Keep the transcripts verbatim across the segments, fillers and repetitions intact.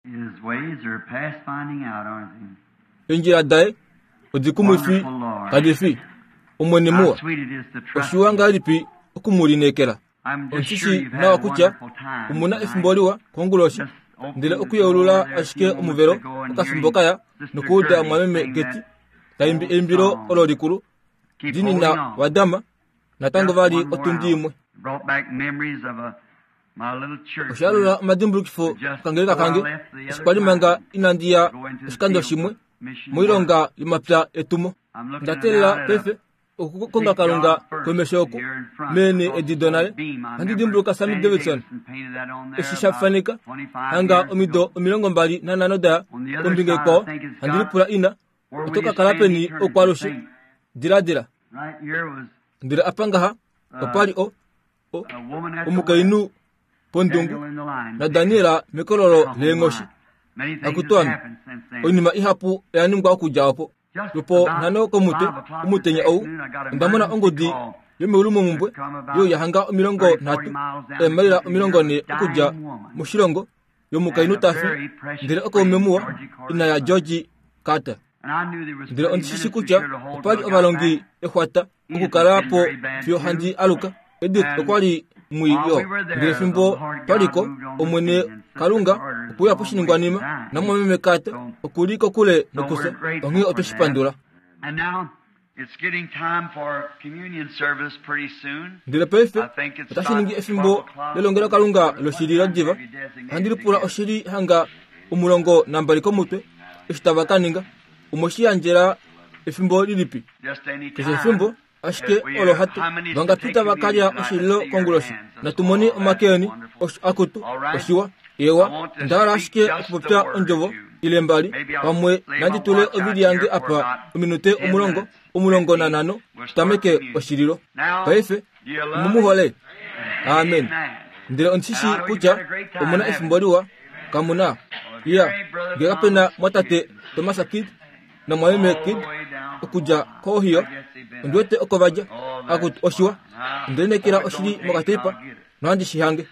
His ways are past finding out, aren't they? Injira dai odikumufi kadifi umwene muwa oshiwanga lipi okumuri nekera onchishi na wakucha umuna efimboliwa konguloshi ndile okuyolula ashike umuvero okafimbokaya nukuda mwameme geti taimbi embiro olorikuru dini na wadama natango vali otundimwe oshalula madimbulu kifo kangereka kange esipalimenga inandia esikando shimwe muilonga limapya etumo ndatela pefe okukonga kalunga kwemeshoku mene edidonale andi dimbulu kasami Davidson eshishafanika hanga omido omilongo mbali na nanoda kombinge ko andilipula ina otoka kalapeni okwaloshi diradira ndira apangaha opali o omukainu pondungu na Daniela mikololo lengoshi akutwami onima ihapu yanimgwa okujawapo lupo nano komute umutenya ou ndamona ongodi yemulumu mumbwe yo yahanga omilongo natu emalira omilongo ne okuja mushilongo yomukainu tafi ndire okomemuwa ina ya George Carter ndire onchishi kucha opali obalongi ehwata okukalapo fyo handi aluka edit okwali muyo ndire fimbo paliko omwene kalunga okuya poshiningwanima namwameme Carter okuliko kule nokusa ongi otoshipandula. And now it's getting time for communion service pretty soon. Ndire pefe tashiningi efimbo lelongera kalunga loshirira jiva andilipula oshiri hanga umulongo nambaliko mutwe eshtabakaninga umoshi anjera efimbo lilipi kese efimbo ashike olo hatu vanga pita vakalya oshililo konguloshi natumoni omakeni akutu oshiwa ewa ndara ashike okupopya onjovo ile mbali pamwe nanditule ovidi yange apa uminute umulongo umulongo na nano tutameke oshililo paife mumuhole amen ndire onchishi kucha omuna efimboliwa kamuna iya gerapena mwatate Tomasa Kid na mwameme Kid okuja kohiyo ndwete okovaja akut oshiwa ndenekira oshili mokatepa nandi shihange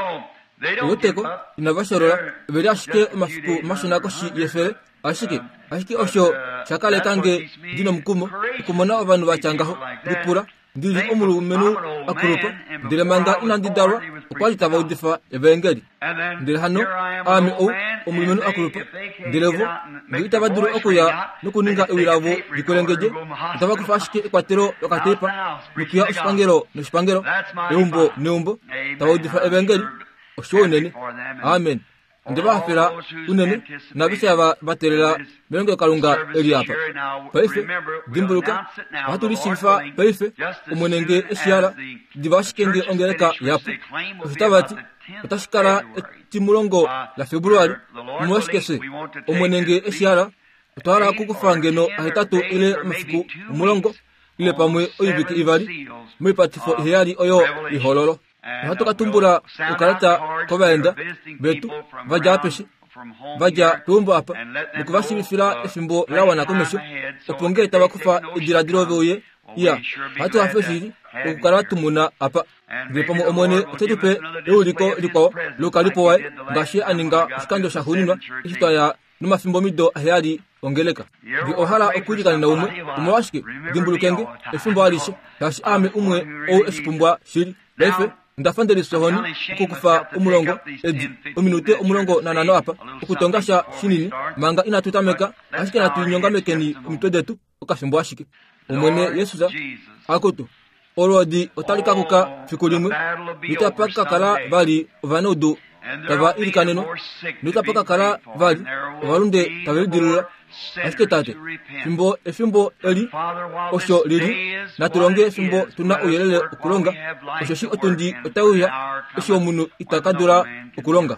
Uteko inavashorola beri ashike mafiku mashonako shi yefere ashike ashike osho chakale kange dino mkumo kumona abantu bacyangaho ripura ndiri omuru menu akurupa ndire manga inandi darwa ukwali tabaudifa evangeli ndire hano ami o omuru menu akurupa ndirevo ndita baduru okuya nukuninga ewiravo dikolengeje tabakufashike ekwatero okatepa nukuya ospangero nospangero eumbo neumbo tabaudifa evangeli oshonene amen ndibafira unene nabisha ba baterera bengo kalunga eliapa paife dimbuluka baturi silfa paife umunenge eshiara dibashikenge ongereka yapo utabati utashikara timulongo la February mwashikese umunenge eshiara utara kukufangeno ahitatu ile mafiku umulongo ile pamwe oyibiki ivari mwipatifo heyali oyo ihololo Hatu katumbura ukarata kobaenda betu vaja apeshi vaja tumbo apa mukuvashibifira efimbo lawana komesho opongere tabakufa idiradiro boye ya hatu afeshiri ukarata muna apa ngepamo omone tetupe euliko liko lokalipo wae ngashi aninga shikando shahuninwa ishitaya numa fimbo mido ahali ongeleka bi ohala okujikana na umwe umwashike dimbulukenge efimbo alishe gashi ame umwe o esipumbwa shiri lefe ndafandeli sohoni kukufa umulongo edi ominute umulongo na nano apa ukutongasha shinini manga inatutameka ashike natunyongamekeni umitodetu ukafimbo ashike umwene Yesuza akutu olodi otalika kuka fikulimwe nitapaka kala vali vanodo tava ilikaneno nitapaka kala vali walunde tavelidirula ashike tate fimbo efimbo eli osho lili natulonge fimbo tuna uyelele ukulonga osho shi otundi otauya osho munu itakadura ukulonga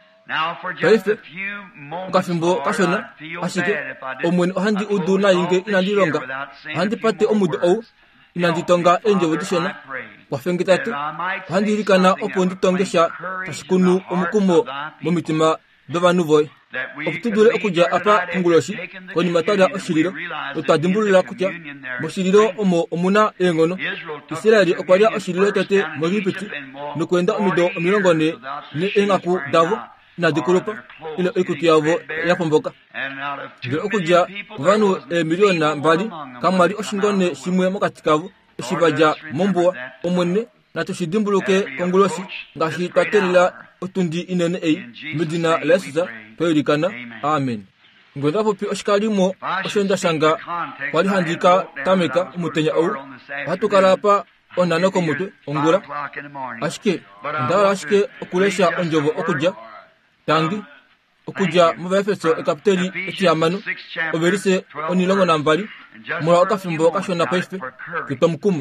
paife ukafimbo kashona ashike omwene ohandi udu na inge inandilonga handi pate omudu ou inanditonga enje wadishona wafengitate handi ilikana opo nditongesha kashikunu omukumo mumitima dovanuvoy okutudule okuja apa kunguloshi koni matada oshiliro utadimbulula kutya moshiliro omo omuna engono Israeli okwalya oshiliro tete mogipiti nukwenda omido omilongone ni engaku davo na dikulupa ile ikutiyavo yapomboka ndilo okuja vanu e milioni na mbali kamali oshingone shimwe mokatikavu eshivaja mombuwa omwene na tushidimbuluke kongulosi ngashi twatelela otundi inene ei midina lesuza toyirikana amen ngwenda popi oshikalimo oshenda shanga walihandika tameka umutenya ou watukalapa onanoko mutwe ongula ashike ndala ashike okulesha onjovo okuja tangi okuja mubefeso ekapiteli ekiyamano oberise onilongo na mbali mula okafimbo kashona paife kitomukumo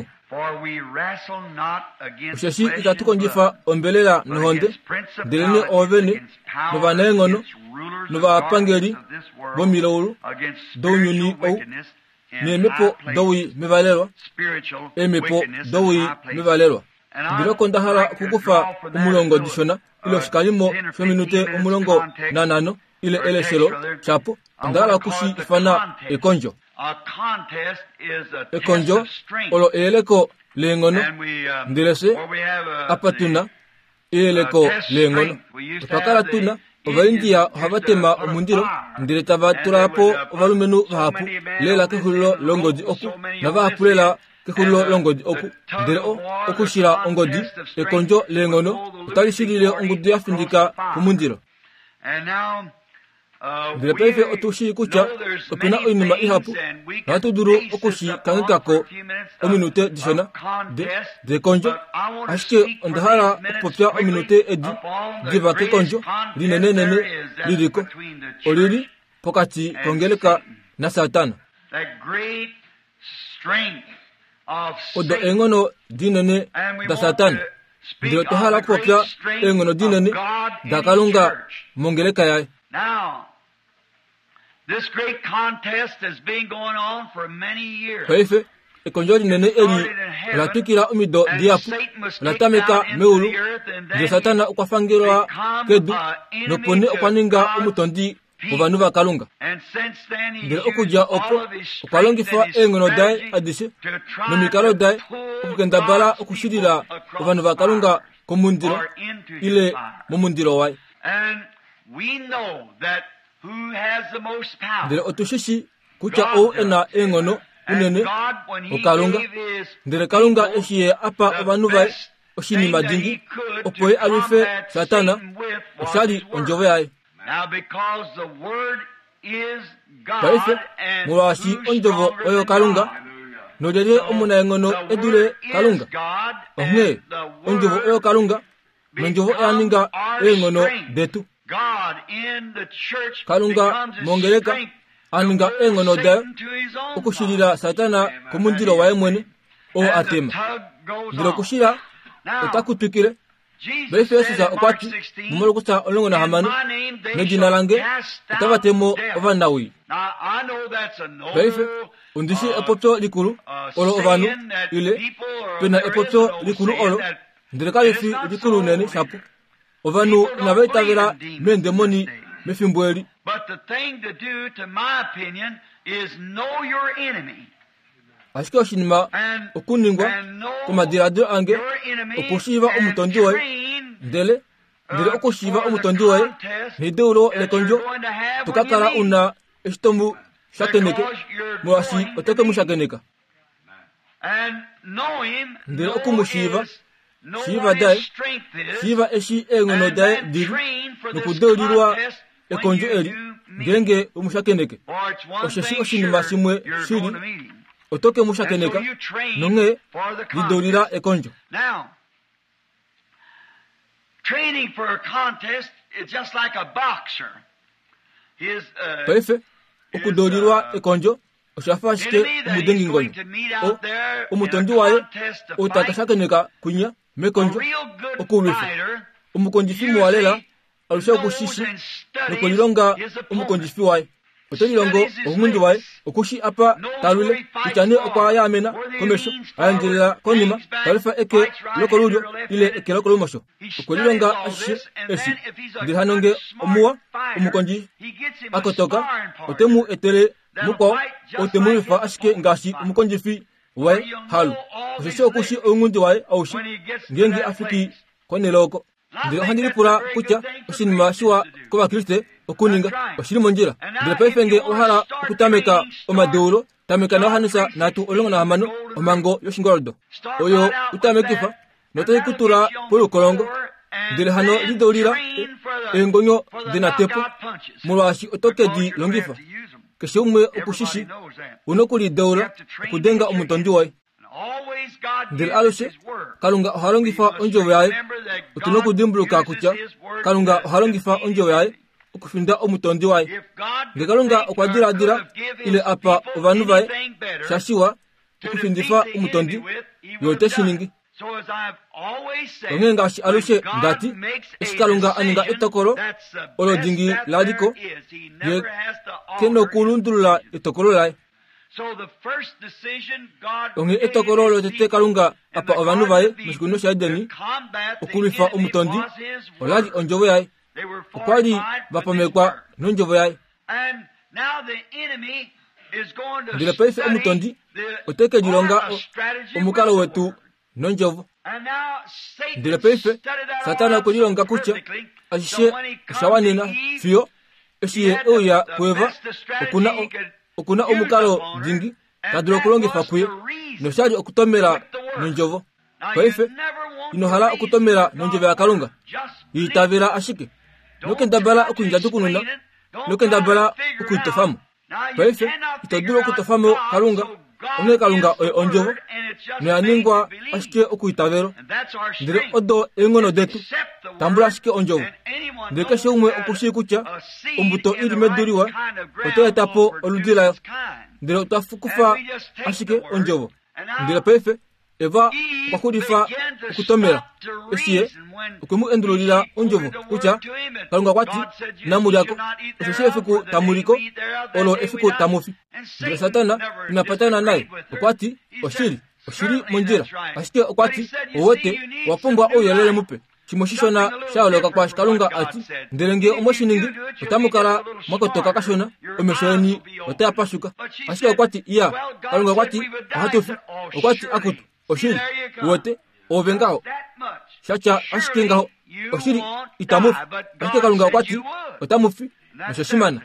ushashi ikatukonjifa ombelela nohonde ndelene ovene novanengono novapangeli bomilowulu dounyuni ou nemepo dowi mivalelwa emepo dowi mivalelwa ndiloko ndahala kukufa umulongo dishona ilo shikalimo shominute umulongo nanano ile eleshelo chapo ndahala kushi ifana ekonjo ekonjo olo eleko lengono ndilese apatuna eleko lengono pakala tuna ovaindia havatema omundiro ndile tava tulapo ovalumenu vahapu lela kehulilo longodi oku na vahapulela kehulilo longodi oku ndile o okushila ongodi ekonjo lengono utalishilile ongudi yafindika kumundiro ndile paife otushi kucha opina oinima ihapu na watuduru okushi kangikako ominute dishona de, de konjo ashike ondahala okupopya ominute edi diva ke konjo linenenene liriko olili pokati kongeleka na satana odo engono dinene da satana ndilo tehala kupopya engono dinene da kalunga mongeleka yae. This great contest has been going on for many years. Paife ekonjori nene eli latukira umido diapu latameka meulu de satana ukwafangirwa kedu nopone okwaninga umutondi mubanu bakalunga ndile okuja opo okwalongifa engono dai adise nomikalo dai okugenda bala okushirira ubanu bakalunga komundiro ile mumundiro wai. And we know that who has the most power? Ndile otushishi kucha o ena engono unene okalunga ndile kalunga eshiye apa obanu bai oshini madingi opoye alufe satana oshali onjove yae. Now because the word is God Paife mwashi onjovo oyo kalunga nodere omuna engono edule kalunga ohne onjovo oyo kalunga nonjovo yaninga engono detu kalunga mongeleka aninga engono da okushirira satana kumundiro wae mwene o atema ndiro kushira utakutukire befesuza okwati mumolokuta olongo na hamanu nedina lange utavatemo ovanawi befe undishi epoto likulu olo ovanu ile pena epoto likulu olo ndirekalifi likulu nene shapu ovanu navetavera mendemoni mefimbweli. But the thing to do, to my opinion, is know your enemy. Ashike oshinima okuningwa kumadirado ange okushiva omutondi wae ndele ndele okushiva omutondi wae nideulo lekonjo tukakala una eshitomu shakeneke mwasi oteke mushakeneka ndele okumushiva shiva dai shiva eshi engono dai diri nukudeulirwa ekonjo eli ngenge umushakeneke osheshi oshinima simwe shiri otoke mushakeneka nonge lidolira ekonjo. Now, training for a contest is just like a boxer. His uh, Paife okudolirwa ekonjo oshafashike umudengi ngonyo o umutondi wae utakashakeneka kunya mekonjo okulufe umukonjifimu walela alusha kushishi nukolilonga umukonjifi wae otonilongo omundu wae okushi apa talule itane okwa yamena komesho ayanjira konima talifa eke lokolulyo ile eke lokolumosho okolilonga ashe esi ndihanonge omuwa umukonji akotoka otemu etere muko otemuifa ashike ngashi umukonjifi wae halu oshisho okushi omundu wae aushi ngengi afiki koneloko ndilo handilipula kucha oshinima shiwa kobakriste okuninga oshili monjila ndilo paifenge ohala okutameka omadeulo tameka naohanisa natu olongo na hamano omango yoshingoldo oyo utamekifa notayi kutula polukolongo ndilo hano lideulila engonyo dinatepo mulwashi otokedi longifa keshe umwe okushishi unokulideula okudenga omutondi wayi ndilo aloshe kalunga ohalongifa onjovo yaye otunokudimbuluka kutya kalunga ohalongifa onjovo yaye okufinda omutondi waye nge kalunga okwadiladila ile apa ovanu vaye shashiwa okufindifa omutondi yoteshiningi onge ngashi aloshe ngati esi kalunga aninga etokolo olodingi laliko ye keno kulundulula etokolo laye onge etokolo olotete kalunga apa ovanu vaye musikuno sha Edeni okulifa omutondi olali onjovo yaye okwali bapamekwa nonjovo yaye ndile paife omutondi oteke jilonga omukalo wetu nonjovo ndile paife satana kulilonga kucha ashishe shawanina fiyo eshiye oya kweva okuna okuna omukalo dingi kadilo kulongifa kuye noshali okutomera nonjovo paife inohala okutomera nonjovo ya kalunga yitavira ashike nokendabala okunja tukununa nokendabala okuitofamo paife itodula okutofamo kalunga onge kalunga oyo onjovo neyaningwa ashike okuitavero ndile odo engono detu tambula ashike onjovo ndile keshe umwe okushi kucha ombuto ili meduliwa otoyetapo oludilayo ndile utafukufa ashike onjovo ndile paife eva kwakulifa okutomera esiye okumu endululila onjovo kucha kalunga kwati namulyako oshoshi efiku tamuliko olo efiku tamufi ndile satana inapatana naye okwati oshili oshili monjila ashike okwati owote wapungwa oyelele mupe chimoshishona shaoloka kwa shikalunga ati ndelenge omoshiningi otamukala mwakotoka kashona omeshoni otayapashuka ashike okwati iya kalunga kwati ohatufi okwati akutu oshili wote ovengaho shacha ashikengaho oshili itamufi ashike kalunga kwati otamufi noshoshimana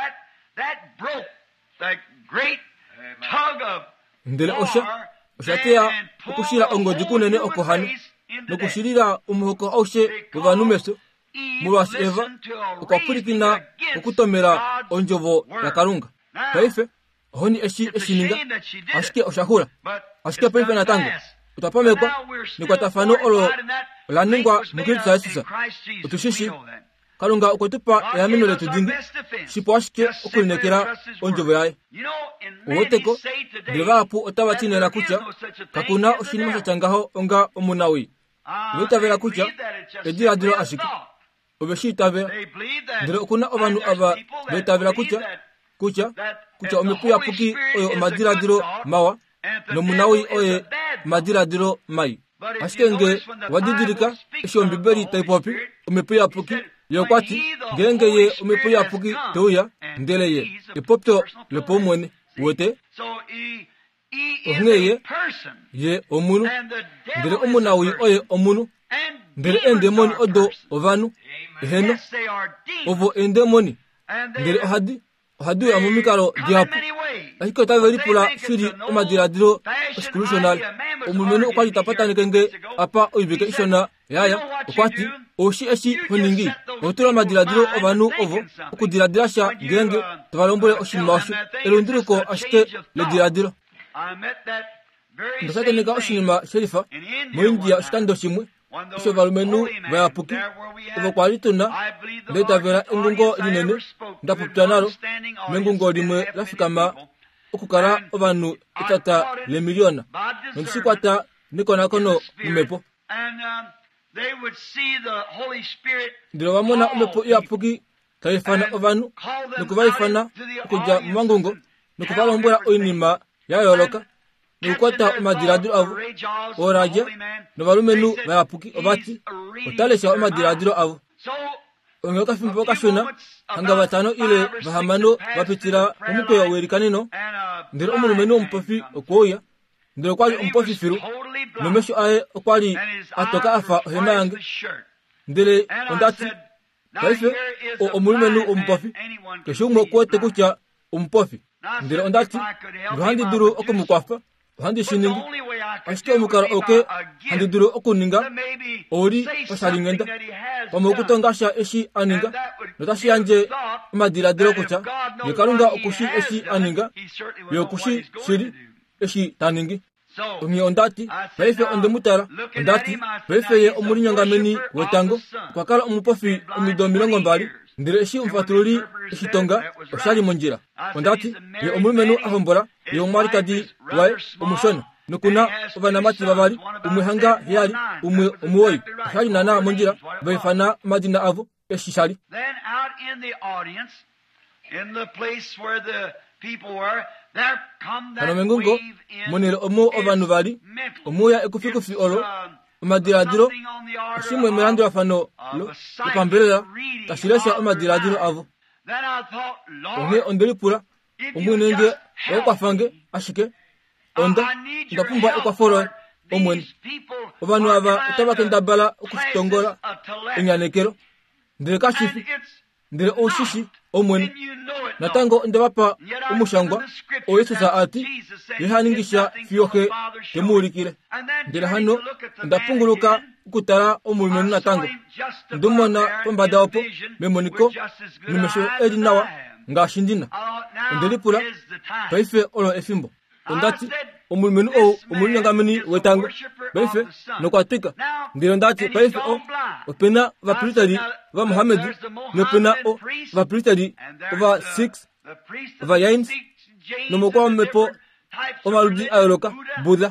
ndele osha oshateya okushila ongodzi kunene okohana nokushilila umuhoko aushe bovanu meso mulwasi eva okwapulikina okutomera onjovo ya kalunga paife ohoni eshi eshininga ashike oshahula ashike paife natango utapamekwa nikwatafano olo olaningwa mukristo yesusa utushishi kalunga okwetupa eyamino letu dingi shipo ashike okulinekera onjovo yaye uwoteko ndilevaapu otabatinena kucha kakuna oshinima shachangaho onga omunawi witavera kucha ediladilo ashike obeshitavera ndile okuna ovanu aba betavera kucha kucha kucha omepuya puki oyo omadiladilo mawa nomunawi oye madiladilo mai ashike nge wadidilika eshi ombibeli taipopi omepuya puki yokwati ngenge ye omepuya puki teuya ndele ye epopto lepo mwene wote ohngeye ye omunu ndele omunawi oye omunu ndele endemoni odo ovanu eheno ovo endemoni ndele ohadi ohadi ya mumikalo diapu ashike otavelipula shiri omadiladilo oscolusional omumenu okwati tapatani kenge apa oibeke ishona yaya okwati oshi eshi honingi otula madiladilo ovanu ovo okudiladilsha ngenge tavalombole oshinima osho elundiluko ashike lediladilo ndasatenika oshinima sherifa muindia oshitando shimwe isho valumenu vayapuki ovo kwalituna ndetavela engungo linene ndapupya nalo mengungo limwe lafikama okukala ovanu etata lemiliona nondishikwata nikonakono mumepo ndilo vamona omepo iyapuki taifana ovanu nikuvaifana okuja mumangungo nikuvalombola oinima yayoloka nikukwata omadiladilo avo oraja novalumenu vayapuki ovati otalesha omadiladilo avo onge okafimbo okashona hanga vatano ile vahamano vapitila omukweyo welikanino ndele omulumenu omupofi okwoya ndele kwali omupofi filu nomesho aye okwali atoka afa ohema yange ndele ondati paife o omulumenu ompofi keshumo kote kucha umpofi ndele ondati handi duru okumukwafa handi shiningi ashike omukara oke handi duru okuninga ori pasalingenda pamokutongasha eshi aninga notashi anje madira diro kucha yekarunga okushi eshi aninga yokushi shiri eshi taningi Onye ondati, paife ondemutara, ondati, paife ye omulinyangameni wetango, kwakala omupofi omido milongo mbali, ndire eshi umfatululi eshi tonga, oshali monjira. Ondati, ye omulumenu ahombora, ye omwari kadi wae, omushona, nukuna ovanamati babali, umwe hanga hiyali, umwe umuoi, oshali nana monjira, baifana madina avo, eshi shali. Then out in the audience, in the place where the people were, there come that wave in monero omo ovanu bali omoya ekufikufi olo omadiradiro shimwe merando afano lo pambela kashilesha omadiradiro avo onge ondelipura omwenenge okwafange ashike onda ndapumba ekwaforo omwen ovanu ava tabakenda bala okutongola enyanekero ndire kashifi ndire oshishi omwen natango ndabapa umushangwa oyesuza ati yehaningisha fiyoke temulikire ndira hano ndapunguluka kutara omulumenu natango ndumona pambada opo memoniko numesho edinawa ngashindina ndelipula paife olo efimbo ondati omulumenu o omulunyangameni wetango paife nokwatika ndiro ndati paife o opena vapritari va Muhammedi nopena o vapritari va six va yains nomokwa mepo omaludi ayoloka Buddha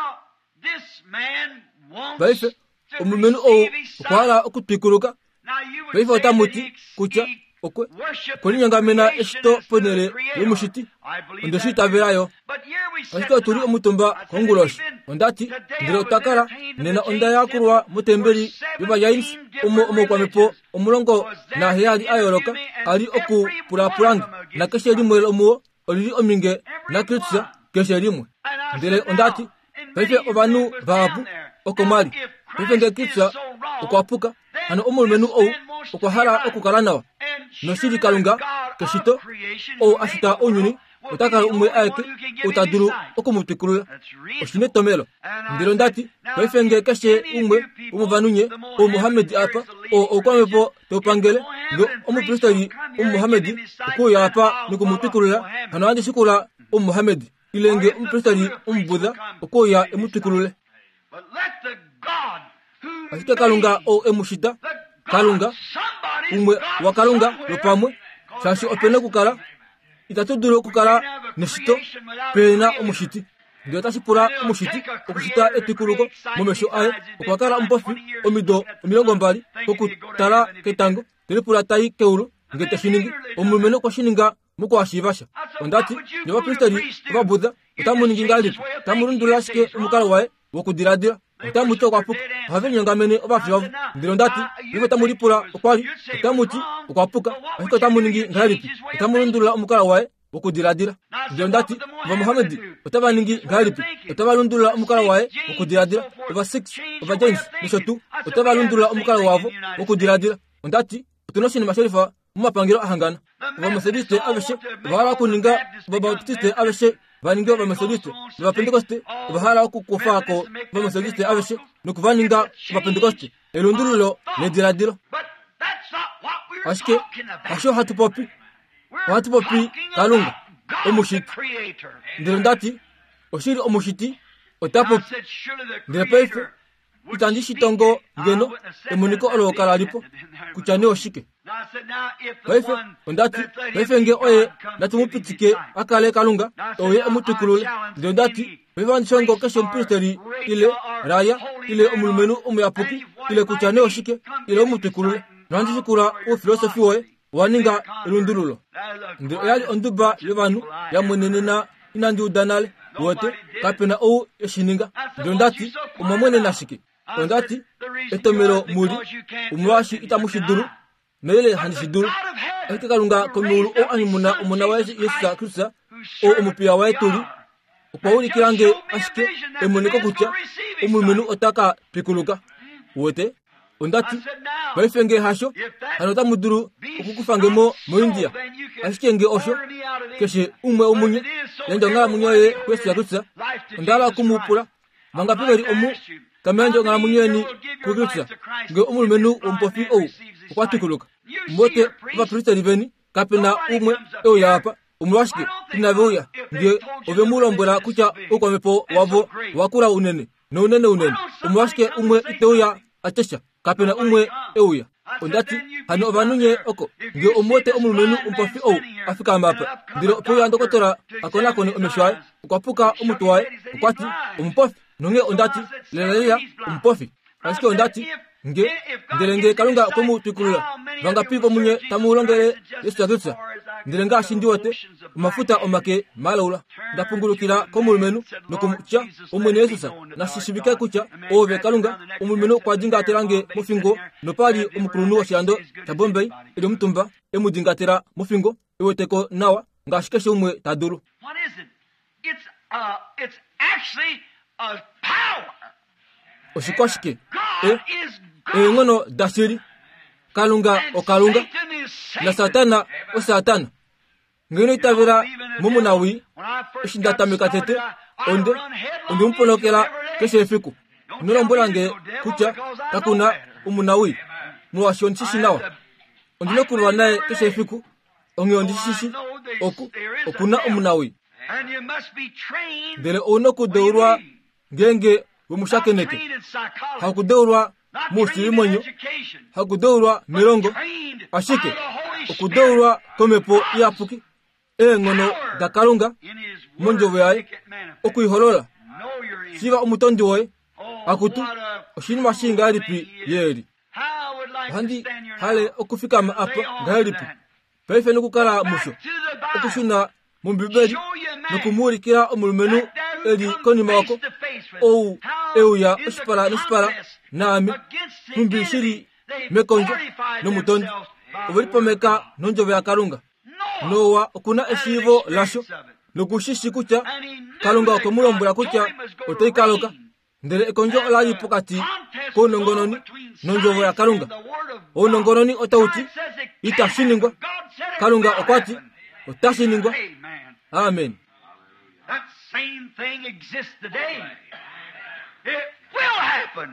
paife omulumenu o kwala okutikuruka paife otamuti kucha okwe kulinyangamena eshito ponere yomushiti ondoshita verayo ashito turi omutumba konguloshi ondati ndiro takara nena onda yakurwa mutemberi biba yains omo omo kwa mepo omulongo na heyali ayoloka ali oku purapuranga na kesheri mwe omo oli ominge na kritsa kesheri mwe ndire ondati paife obanu babu okomali paife ngekitsa okwapuka ano omulumenu o okwahara okukalanawa noshiri kalunga keshito o ashita onyuni utakala umwe aeke utaduru okumutukulula oshine tomelo ndiro ndati paifenge keshe umwe umuvanunye o Muhammedi apa o okwamepo topangele ngo omupristari o Muhammedi ko yapa nikumutukulula hano andi shikula o Muhammedi ilenge umupristari umbuda ko ya emutukulule ashita kalunga o emushita kalunga umwe wakalunga lopamwe shashi opene kukala itatuduro kukala neshito pena omushiti ndio tashipura omushiti okushita etikuruko momesho aye okwakala umpofi omido omilongo mbali kokutala ketango telipura tai keulu ngete shiningi omulumeno kwa shininga muko ashivasha ondati nyoba pristari ba Buddha utamuningi ngalipo tamurundula shike umukala wae wokudiradira utamuto kwapuka have nyangamene obafiwavu ndiro ndati niwe tamulipura okwali utamuti okwapuka ashiko tamuningi ngalipi utamurundula umukala wae wokudiradira ndiro ndati ba Muhammedi utabaningi ngalipi utabalundula umukala wae wokudiradira over six over James nishotu utabalundula umukala wavo wokudiradira ondati utunoshini masharifa mumapangiro ahangana ba Methodiste abeshe bara kuninga ba Baptiste abeshe vaninga ba Methodiste ba Pentecoste bahara okukufa ko ba Methodiste abeshe nukuvaninga ba Pentecoste elundululo nediradiro ashike asho hatu popi hatu popi kalunga omushiti ndiro ndati oshiri omushiti otapo ndiro paife utandishi tongo ngeno emuniko olokala alipo kuchane oshike paife ondati paife nge oye natumupitike akale kalunga oye omutukulule ndiro ndati paife andishongo kesho mpisteri ile raya ile omulumenu omuyapuki ile kuchane oshike ile omutukulule nandishikura u filosofi oye waninga ilundululo ndiro yali onduba yevanu yamwenenena inandi udanale wote kapena ou eshininga ndiro ndati umamwene nashike ondati etomero muri umwashi itamushiduru mele handishiduru eke kalunga komulu o animuna umuna wa Yesu Kristo o umupia wa etuli okwauli kirange ashike emoneko kutya umulumenu otaka pikuluka wote ondati baifenge hasho hanota muduru ukukufangemo mu India ashikenge osho keshe umwe omunye yendo ngala munyoye kwesi yakutsa ndala kumupula mangapiberi omu kamenjo ngala munyeni kugutsa nge umulumenu umpofi o kwatukuluka mbote ba prista libeni kapena umwe o yapa umwashike tinavuya nge ovemulombora kucha ukwamepo wavo wakura unene no unene unene umwashike umwe itoya atesha kapena umwe euya ondati hano abanunye oko nge omote omulumenu umpofi o afika mapa ndiro poya ndokotora akona kone omeshwaye ukwapuka umutwaye ukwati umpofi nonge ondati leleya umpofi ashike ondati nge ndelenge kalunga komu tukulula vanga pivo munye tamulongere Yesu yakutsa ndelenga ashindiwote mafuta omake malaula ndapungulukira komulumenu nokumucha umwene Yesusa nashishibike kucha ove kalunga umulumenu kwa jinga aterange mufingo nopali umukulunu wa shirando cha Bombay ili mutumba emudingatera mufingo iwoteko nawa ngashikeshe umwe taduru. What is it? It's uh it's actually a power. Oshikwashike e e ngono dasiri kalunga o kalunga na satana o satana ngeno itavira mumunawi ishindatamika tete onde onde umpolokela keshe fiku nolo mbolange kucha takuna umunawi muwashon shishinawa onde nokulwa naye keshe fiku onge onde shishi oku okuna umunawi dele ono kudeurwa ngenge bumushakeneke hakudeurwa musi monyo hakudeurwa mirongo ashike okudeurwa komepo yapuki e ngono dakalunga monjo yaye okuiholola siba umutondi woye akutu oshini mashinga alipi yeri handi hale okufika ma apa ngalipi pefe nokukala musho okushuna mumbibeli nokumurikira omulumenu eli konima wako ou euya oshipala noshipala nami mumbishiri mekonjo nomutondi ovelipomeka nonjove ya kalunga nowa okuna eshivo lasho nokushishi kucha kalunga okomulombula kucha oteikaloka ndele ekonjo olayi pokati konongononi nonjovo ya kalunga onongononi otauti itashiningwa kalunga okwati otashiningwa. Amen. That same thing exists today. It will happen.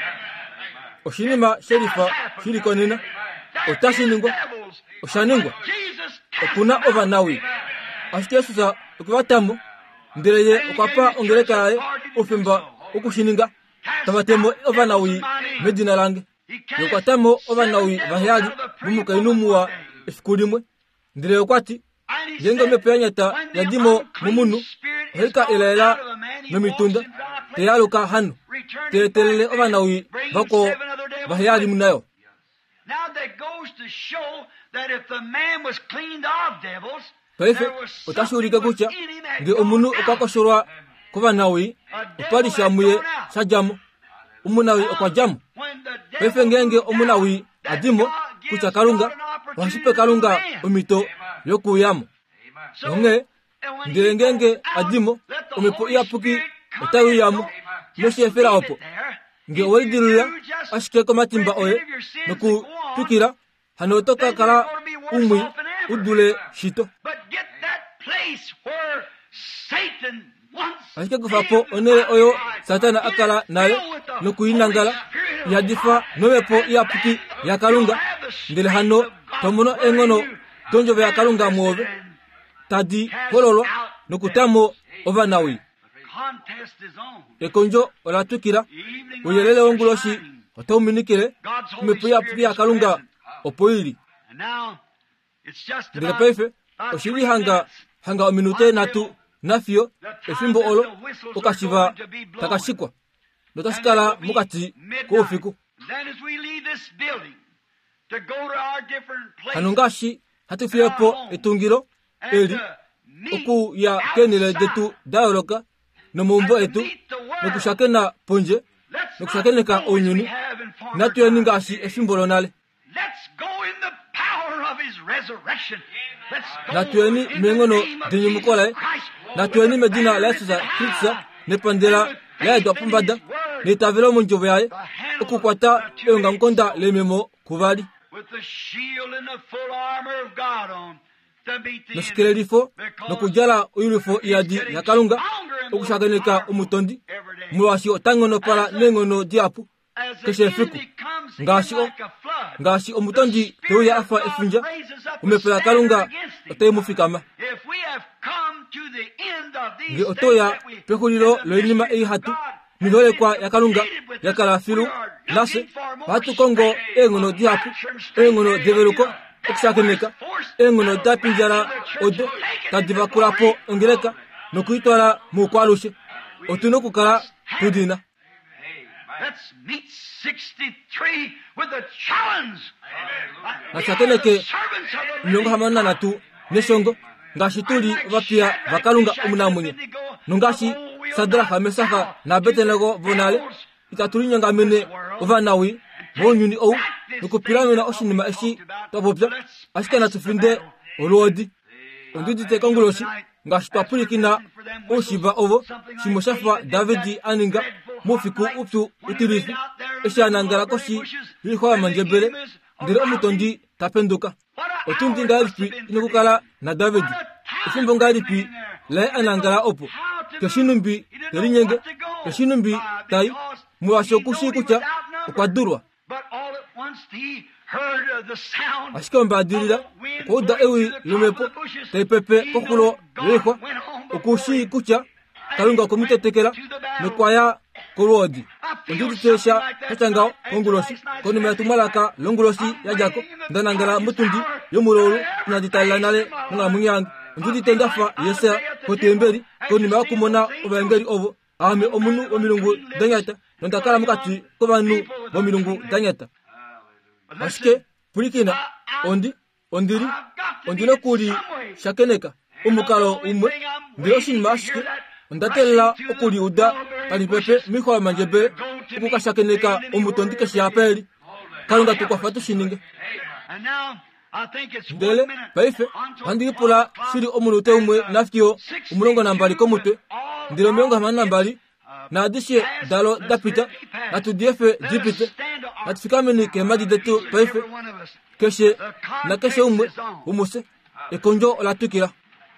Oshinima sherifa shilikonina otashiningwa oshaningwa okuna ovanawi ashikesusa okuvatamo ndeleye okwapa ongelekaye ofimba okushininga tavatemo ovanawi medina lange yokwatamo ovanawi vahyali mumukainumuwa efikulimwe ndeleye okwati jenga mepeanyata yadimo mumunu heka ilela nomitunda teyaluka hanu tetelele ovanawi vako vahyali munayo. Now that goes to show that if the man was cleaned of devils, Paife otashurika kucha nge omunu okakoshorwa kovanawi opalishamuye shajamu umunawi okwajamu paife ngenge omunawi adimo kucha kalunga washipe kalunga omito yokuyamu onge ndengenge adimo omepo iapuki otawiyamu noshefera opo nge oidiruya ashikeko matimba oye noku tukira hanotoka kala umwi udule shito ashike kufapo onere oyo satana akala nayo nokuinangala yadifa nomepo iapuki ya kalunga ndele hano tomono engono tonjove ya kalunga mwove tadi hololwa nokutamo ovanawi ekonjo olatukira uyelele onguloshi otauminikile kumepo iapuki ya kalunga opoili ndele paife oshili hanga hanga ominute natu nafio efimbo olo okashiva takashikwa notasikala mukati kuufiku hano ngashi hatufiyepo etungilo eli oku ya kenele detu dayoloka nomumbo etu nokushakena ponje nokushakeneka onyuni natuyeni ngashi efimbo lonale natuyeni mengono dinyumukolae natuyeni medina la Yesusa Kristo nepandela la edwa pumbada nitavela omunjovu yaye okukwata eyo nga nkonda lememo kuvali nosikilelifo nokujala uyulifo iyadi yakalunga okushaganeka umutondi mulwasi otangono para nengono diapu keshefiku ngashio ngashi omutondi teuya afa efunja umepela kalunga otemufikama nge otoya pekulilo loinima eihatu mihole kwa yakalunga yakalafilu nase hatu kongo engono diapu engono develuko okushaganeka engono tapinjara odo kadivakulapo ongereka nokuitwala mukwalushe otunokukala kudina. Let's meet sixty-three with a challenge. Nasakeneke mlongo hamana natu neshongo ngashi tuli vapia vakalunga umunamunye nungashi sadra hamesaka na betenego vonale itatulinya ngamene ovanawi vonyuni ou nukupilano na oshinima eshi topopya ashika na tufinde olodi ondidi tekonguloshi ngashi twapulikina oshiva ovo shimoshafa Davidi aninga mufiku upsu utirifi eshanangala koshi lihwa manjebele ndire omutondi tapenduka otundi ngalipi inokukala na Davidi ifimbo ngalipi la anangala opo keshinumbi yerinyenge keshinumbi tai muwasho kushi kucha okwadurwa ashika mbadirira koda ewi lumepo tepepe kokulo lihwa okushi kucha kalunga komitetekela nokwaya korodi ondidi tesha kachangao kongulosi koni metumalaka longulosi yajako ndanangala mutundi yomulolo naditala nale nga munyangi ondidi tendafa yesa kotemberi koni makumona obangeri ovo ame omunu omilungu danyata ndakala mukati kobanu bomilungu danyata ashike pulikina ondi ondiri ondile kuli shakeneka umukalo umwe ndiloshin mashike ndatela okuli uda kalipepe mihwa manjebe ukukashakeneka umutondi keshapeli kalunga tukwafatu shininge ndele baife andipula siri omulute umwe nafkiyo umulongo nambali komutwe ndilo miongo hamana nambali na adishe dalo dapita natudiefe dipite natifikameni kemadi detu baife keshe na keshe umwe umuse ekonjo olatukira.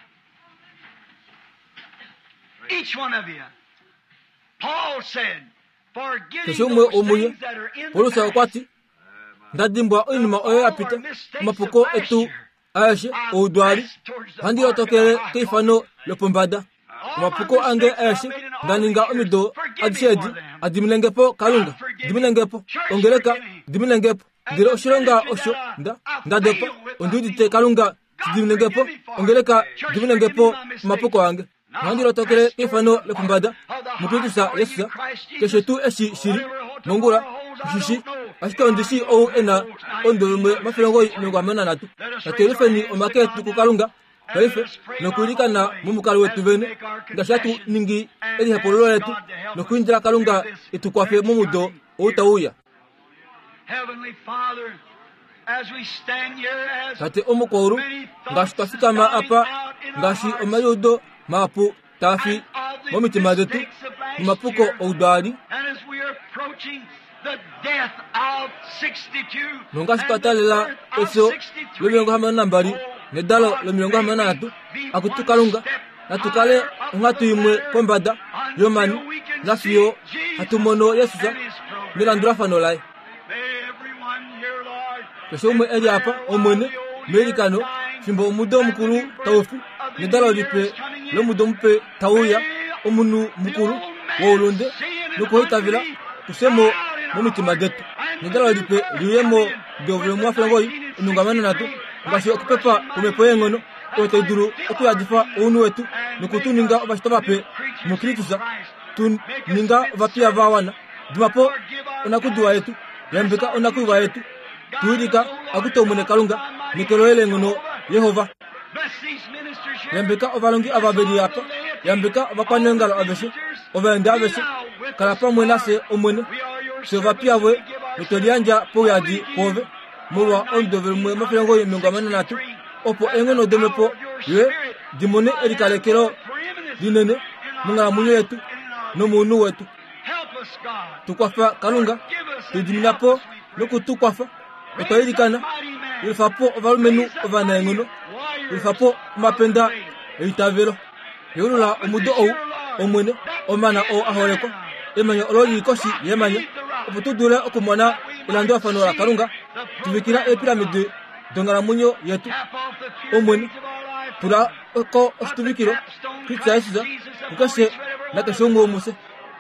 Each one of you. Paul said, forgetting those things that are in the past, ndadimbwa oinuma oyo apita mapuko etu aishe odwali handi otokere kifano lopombada mapuko ange aishe ndaninga omido adishedi adimilengepo kalunga dimilengepo ongeleka dimilengepo ndiro oshironga osho nda ndadepo ondudite kalunga dimilengepo ongeleka dimilengepo mapuko ange handi otokere kifano lopombada mukitusa yesu keshetu eshi shiri mongura shishi ashika ondisi o ena ondome mafelongo nyonga mena natu aterefeni omaketu kukalunga kaife nokulika na mumukalo wetu bene ngashatu ningi eli hapololo letu nokuindira kalunga etukwafe mumudo outauya. Heavenly Father, as we stand here as tate omukoro ngashitafika ma apa ngashi omayodo mapu tafi momitima detu mapuko oudali the death of sixty-two. Nunga shipatalela eso lo miongo hamana nambari nedalo lo miongo hamana natu akutukalunga natukale ngatu imwe pombada yomani nafio hatumono yesusa milandura fanolai keso umwe eli apa omwene merikano fimbo mudo mukuru tawufi nedalo lipe lo mudo mpe tawuya omunu mukuru wolonde nuko hitavila kusemo momitima detu nedala lipe liyemo dovle mwa flangoi nungamana natu ngasi okupepa umepoyengono ote duru okuyadifa onu wetu nukutuninga obashitabape mukritusa tun ninga vapia vawana dimapo onakuduwa yetu yambika onakuwa yetu tuidika akutomune kalunga nikelowele ngono Yehova yambika ovalongi avabeli apa yambika ovakwanengalo aveshe ovenda aveshe kalapa mwenase omwene sova piawe nitolianja poyadi kove mowa ondovele mwe mafilango yemengamana natu opo engono demepo ye dimone erikalekero dinene mungala munyo yetu no munu wetu tukwafa kalunga tudiminapo nuku tukwafa otoyirikana ilifapo ovalumenu ovanenguno ilifapo mapenda eitavelo yulula omudo ou omwene omana o aholekwa emanya ololikosi yemanya oputudule okumona ilando afanola kalunga tuvikira epiramide dongala munyo yetu omwene pura ko ostuvikiro Kristo Yesu ukase nakashongo muse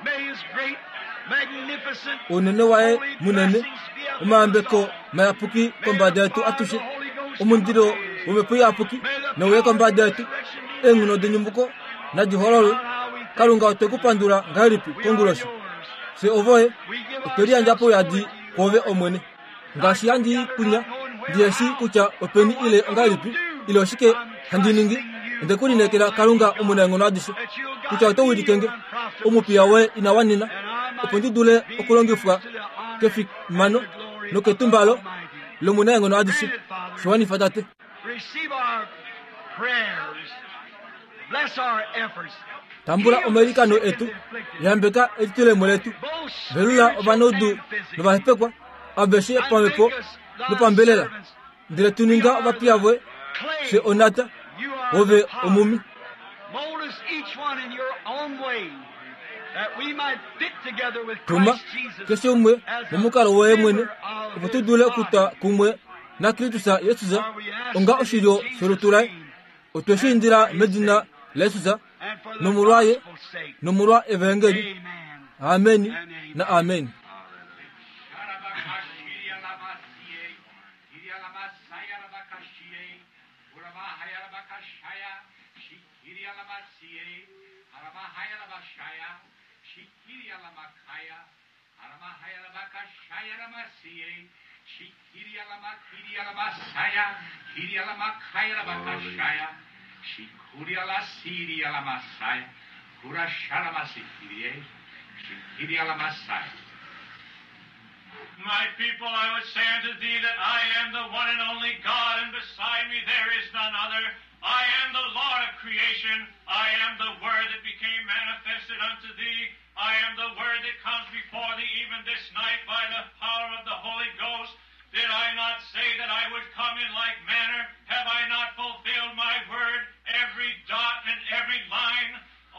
onene wae munene umambeko mayapuki kombada yetu atushe omundiro umepuya apuki na uye kombada yetu enguno denyumbuko na jihololo kalunga otekupandura ngalipi konguloshi se ovoe otoria njapo yadi kove omwene ngashi yandi kunya ndiyeshi kucha openi ile ngalipi ile oshike handiningi ndekuri nekera kalunga omuna ngono adishe kucha to widikenge omupia we inawanina opondi dule okulongifwa kefi mano no ketumbalo lo muna ngono adishe shwani fatate receive our prayers bless our efforts tambula americano etu yambeka etile moletu velula obanodu no bahepekwa abeshe pamepo no pambelela ndile tuninga bapiavwe se onata ove omumi mold us each one in your own way that we might fit together with Christ Jesus kese umwe mumukalo we mwene obutudule kuta kumwe na Kristo Yesu onga oshirio sorotulai otweshindira medina lesuza nomurwaye nomurwa evangeli amen na amen Shikuria la Siria la Masai, Kurashara Masikirie, Shikiria la Masai. My people, I would say unto thee that I am the one and only God, and beside me there is none other. I am the Lord of creation. I am the Word that became manifested unto thee. I am the Word that comes before thee even this night by the power of the Holy Ghost. Did I not say that I would come in like manner? Have I not fulfilled my word, every dot and every line?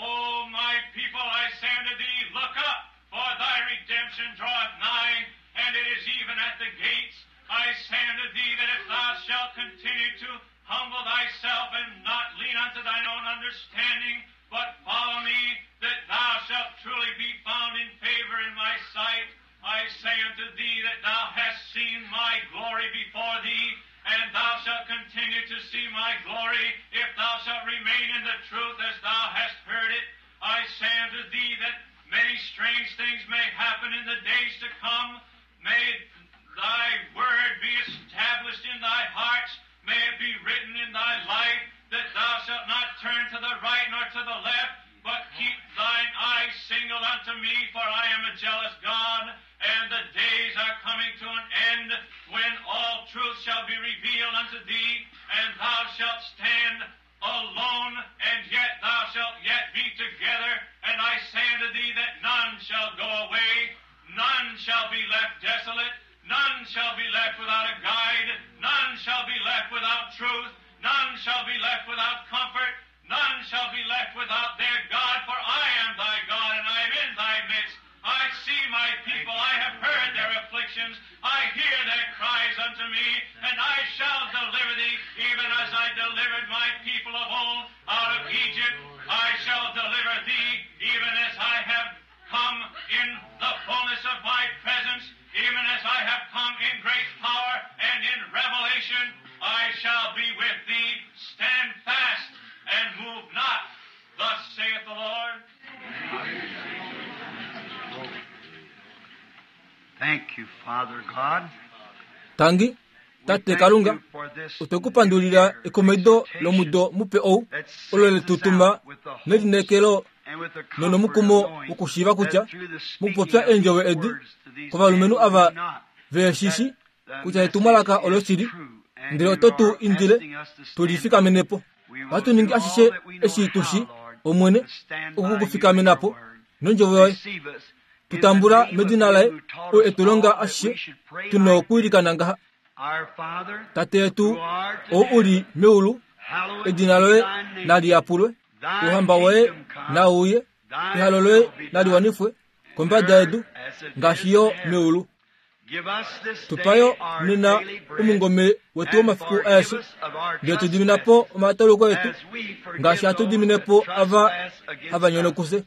O my people, I say unto thee, look up, for thy redemption draweth nigh, and it is even at the gates. I say unto thee that if thou shalt continue to humble thyself and not lean unto thine own understanding, but follow me, that thou shalt truly be found in favor in my sight. I say unto thee that thou hast seen my glory before thee, and thou shalt continue to see my glory, if thou shalt remain in the truth as thou hast heard it. I say unto thee that many strange things may happen in the days to come. May thy word be established in thy hearts. May it be written in thy life, that thou shalt not turn to the right nor to the left, but keep thine eyes singled unto me, for I am a jealous God, and the days are coming to an end when all truth shall be revealed unto thee, and thou shalt stand alone, and yet thou shalt yet be together. And I say unto thee that none shall go away, none shall be left desolate, none shall be left without a guide, none shall be left without truth, none shall be left without comfort, none shall be left without their God, for I am thy God, and I am in thy midst. I see my people, I have heard their afflictions, I hear their cries unto me, and I shall deliver thee, even as I delivered my people of old out of Egypt. I shall deliver thee, even as I have come in the fullness of my presence, even as I have come in great power and in revelation. I shall be with thee. Stand fast and move not. Thus saith the Lord. Thank you, Father God. Tangi tate kalunga utokupandulira ikomedo lomudo mupe ou olole tutuma nedinekelo nono mukumo ukushiva kucha mupopya enjowe edi kovalumenu ava veshishi kucha etumalaka olosiri ndire ototu indile tulifika menepo watu ningi ashishe eshitushi omwene ukukufika menapo nonjowe tutambula medina lae o etolonga ashe tuno kuirikananga tate yetu o uri meulu edina loe nadi apulwe uhamba wae na uye ihaloloe nadi wanifwe kombada edu ngashiyo meulu tupayo nina umungome wetu mafiku ayashi ndetu diminapo matalo yetu ngashi atu diminepo ava ava nyono kuse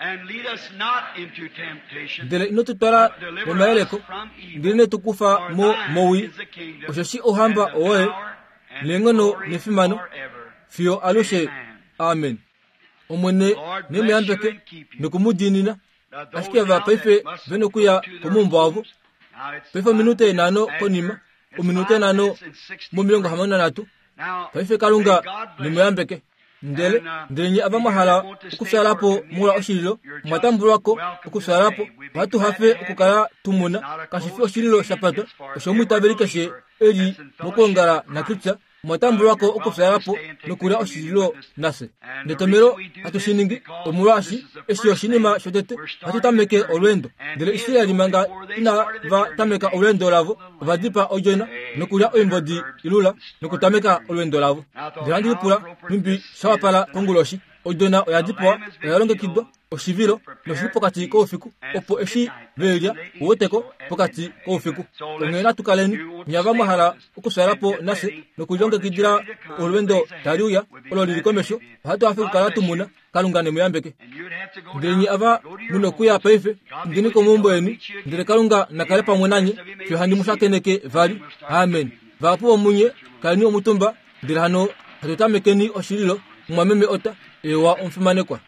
ndele inotu tara wamaeleko ndile tukufa mo mowi oshashi ohamba oe lengono nefimano fiyo aloshe amen omwene neme ambeke nukumudinina ashiki ava paife veno kuya kumumbavu paife minute nano konima o minute nano mo milongo hamana natu paife kalunga neme ambeke ndele ndele ava mahala ukusalapo mula oshililo matambulu wako ukusalapo watu hafe ukukala tumuna kashifi oshililo shapato oshomuitabelikeshe eri mokongala na kitsa matambulu wako ukusalapo nukula oshililo nase netomero atushiningi omulashi esi oshinima shotete atutameke olwendo ndele Isiraeli manga ina va tameka olwendo lavo vadipa ojona nukula oimbodi ilula nukutameka olwendo lavo ndilandi pula mimbi shawapala konguloshi ojona oyadipwa oyalonge kidwa oshivilo noshipo pokati kofiku opo eshi velya uwoteko pokati kofiku ongena tukaleni nyava mahala ukusalapo nase nokulonge kidira olwendo taliuya ololilikomesho hatu afe kukala tumuna kalungane muyambeke ndenyi ava muno kuya paife ndini komumbo eni ndire kalunga nakale pamwe nanye fyo handi mushakeneke vali amen vapu omunye kalini omutumba ndire hano hatutamekeni oshililo mwameme ota ewa omfimanekwa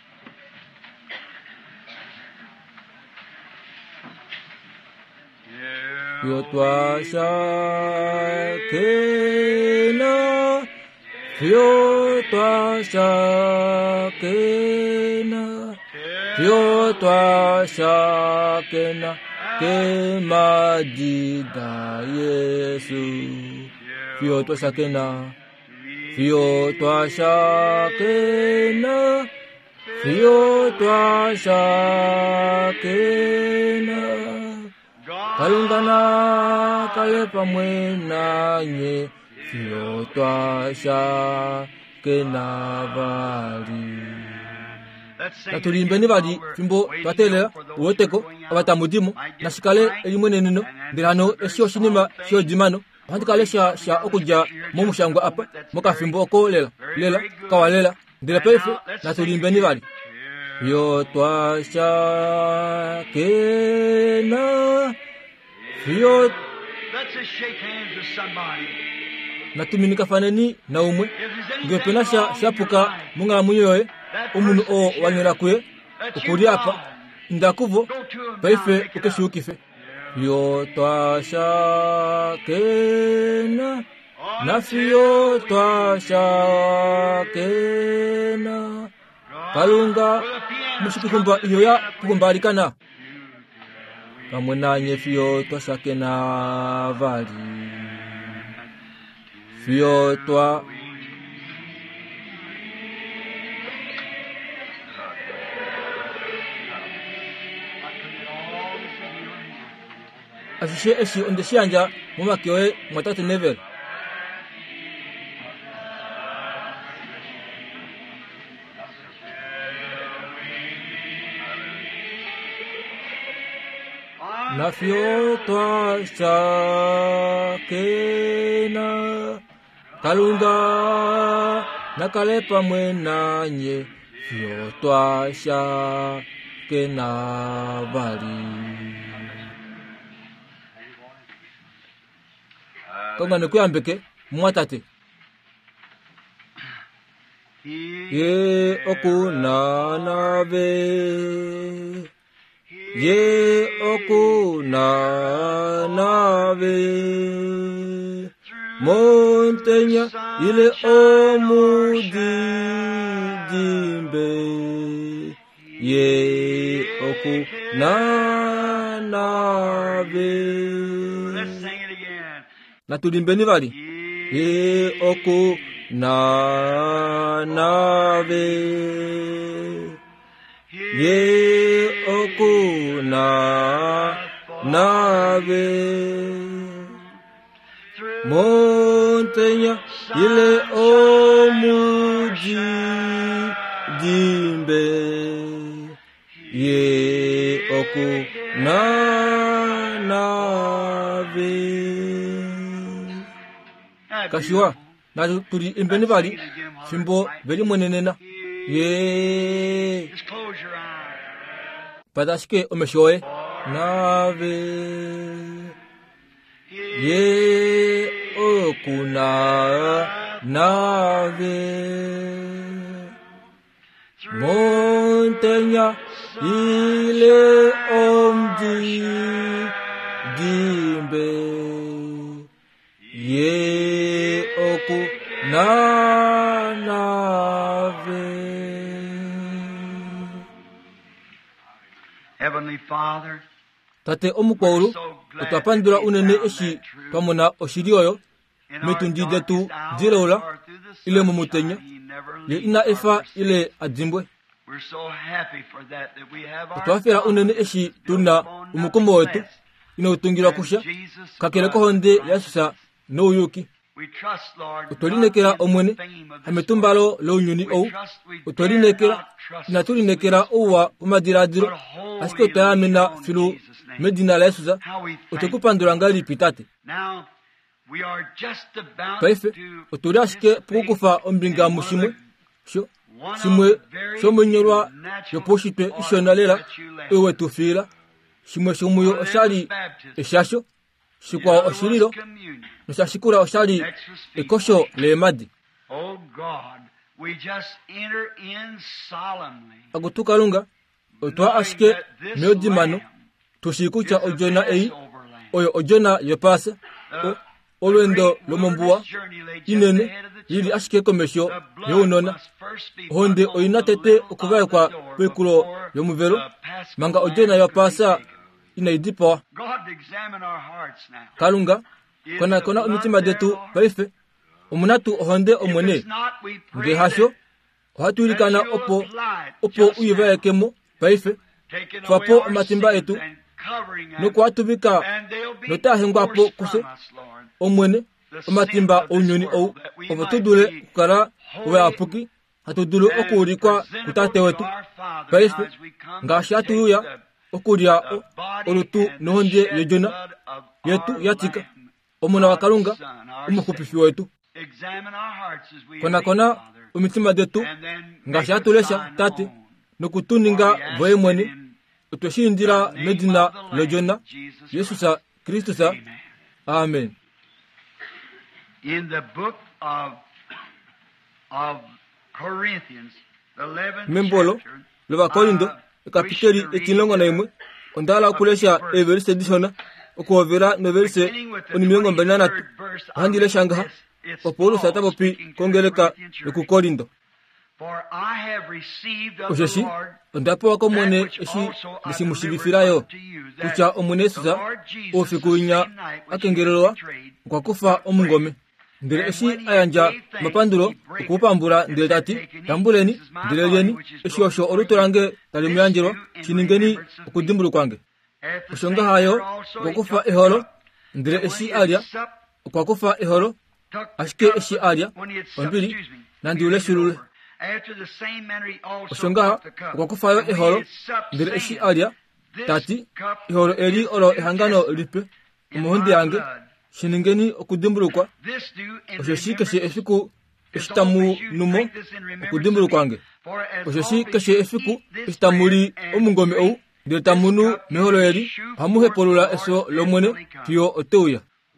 Fyotwa shakena, Fyotwa shakena, Fyotwa shakena, Kemadida Yesu. Fyotwa shakena, Fyotwa shakena, Fyotwa shakena. Kalungana kale pamwe nanye Fyotwa shakenavali Natulimbeni vali fimbo twatelera uwoteko abatamudimu nasikale elimwene nino ndirano esio shinima sio dimano handikale sha sha okuja momushangwa apa moka fimbo oko lela lela kawalela ndirepefe natulimbeni vali Fyotwa shakena Fyot Let's just shake hands with somebody. Natuminika faneni na umwe ngepena sha shapuka munga munyoye umunu o wanyera kwe ukuri apa ndakuvo paife ukeshukife Fyotwa shakena na Fyotwa shakena Kalunga mushikumba iyo ya kukumbalikana pamwe nanye Fyotwa shakenavali Fyotwa asishe eshi ondeshanja mumakyoe mwatate nevel na Fyotwa shakena Kalunga nakale pamwe nanye Fyotwa shakenavali Kongane kuyambeke mwatate Ye okunanave Ye okunanave Montenya ile omudidimbe Ye okunanave Let's sing it again. Natulimbeni vali Ye okunanave ye okuna nave montenya ile omuji dimbe ye okuna nave kashiwa na turi imbeni bali fimbo beli mwenenena ye padashike omeshoe nave ye okuna nave montenya ile omdi dimbe ye okuna nave. Heavenly Father, tate omukwauru utapandura unene eshi pamona oshiri oyo metundi detu dirola ile mumutenya le ina efa ile adimbwe utafira unene eshi tuna umukombo wetu ina utungira kusha kakele ko honde yasusa no yuki utolinekera omwene hametumbalo lo nyuni ou utolinekera na tulinekera owa umadiraadiro asiko tayamena filu medina la yasusa utekupandura ngali pitate paife utoriashike pukufa ombinga mushimwe sho shimwe shomunyorwa yoposhitwe ishonalela ewe tufira shimwe shomuyo oshali eshasho shikwa oshiriro nashashikura oshali ekosho lemadi. Oh God, we just enter in solemnly. Agutukalunga otwa ashike meodimano tushikucha ojona ei oyo ojona yopasa olwendo lomombuwa inene yili ashike komesho yeunona honde oyinatete okuvaye kwa pekulo yomuvero manga ojona yopasa inaidipa kalunga kona kona omitima detu baife omunatu honde omwene nge hasho hatulikana opo opo uyivayekemo baife fapo amatimba etu nuko atubika notahengwapo kuse omwene amatimba onyoni ou obotudule kukara uwe apuki hatudulu okurikwa kutate wetu baife ngashatuya okuria olutu nohonde yejona yetu yatika omuna wakalunga umukupifi wetu kona kona umitima detu ngashatulesha tate nukutuninga voye mwene utweshindira medina lojona Yesusa Kristusa. Amen. In the book of of Corinthians, the eleventh Membolo leva Korindo kapiteli etinongo na imwe ondala kulesha everse dishona okovera noverse onimiongo mbenana handile shanga popolo sata popi kongeleka ekukolindo osheshi ondapo wakomone eshi nisimushibifirayo kucha omunesuza ofikuinya akengererwa kwa kufa omungome ndire eshi ayanja mapanduro okupambura ndire tati tambuleni ndire yeni eshi osho olutorange talimyanjiro chiningeni okudimbulu kwange oshonga hayo kwa kufa eholo ndire eshi alia kwa kufa eholo ashike eshi alia ombili nandiule shurule oshonga kwa kufa yo eholo ndire eshi alia tati eholo eri olo ehangano lipe umuhundi yange shiningeni okudimbulukwa osheshi keshe efiku eshitamu numo okudimbulu kwange osheshi keshe efiku eshitamuli omungome ou ndire tamunu meholo eri hamuhe polula eso lomwene tiyo oteuya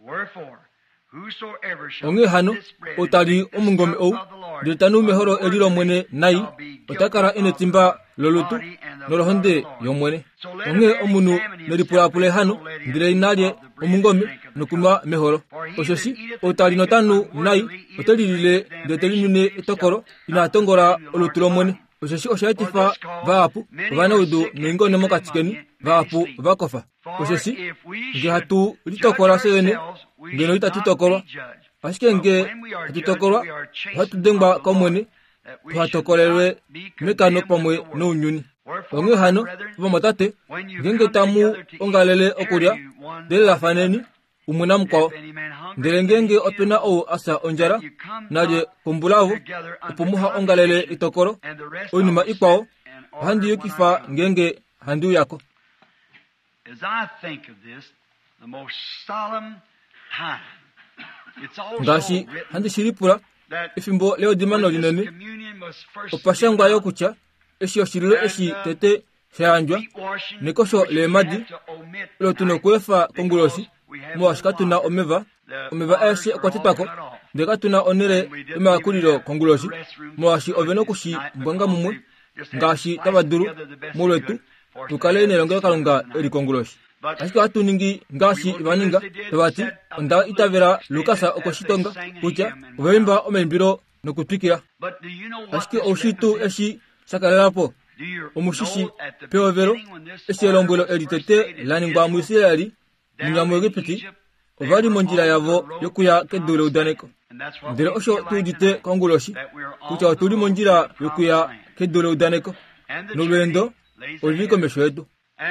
onge hano otali omungome ou ndire tanu meholo eri lomwene nai otakara enetimba lolutu nolohonde yomwene onge omunu neripulapule hano ndire inalie omungome nukuma meholo osheshi otali notanu nai otelilile ndire telinune etokoro inatongora olutu lomwene osheshi oshaitifa vaapu vana udu ningone mokachikeni vaapu vakofa osheshi nge hatu litokora sene ngeno itatutokora ashike nge hatutokora hatudengba komwene tuhatokorelwe mekano pamwe nounyuni onge hano pamatate ngenge tamu ongalele okuria dele la faneni umuna mkwao ndele ngenge opena o asa onjara naje kumbulavu upumuha ongalele itokoro onima ikwao handi yukifa ngenge handu yako. As I think of this, the most solemn time, it's also ngashi handi shiripura ifimbo leo dimano lineni opashangwa yo kucha eshi oshirilo eshi tete shayanjwa nikosho le madi lo tunokwefa konguloshi mo ashikatuna omeva omeva eshi kwatitako ndekatuna onere imakuliro konguloshi mo ashi oveno kushi mbwanga mumwe ngashi tabaduru muletu tukale ne longo kalunga eri konguloshi ashiko atuningi ngashi ibaninga tabati onda itavera lukasa okoshitonga kucha obemba omembiro nokupikira ashiko oshitu eshi sakalalapo omushishi peovero eshi elongwelo eritete laningwa mu Isirayeli munyamu Egipti obali monjira yavo yokuya kedule udaneko ndere osho tudite konguloshi kucha tuli monjira yokuya kedule udaneko nolwendo oliviko meshetu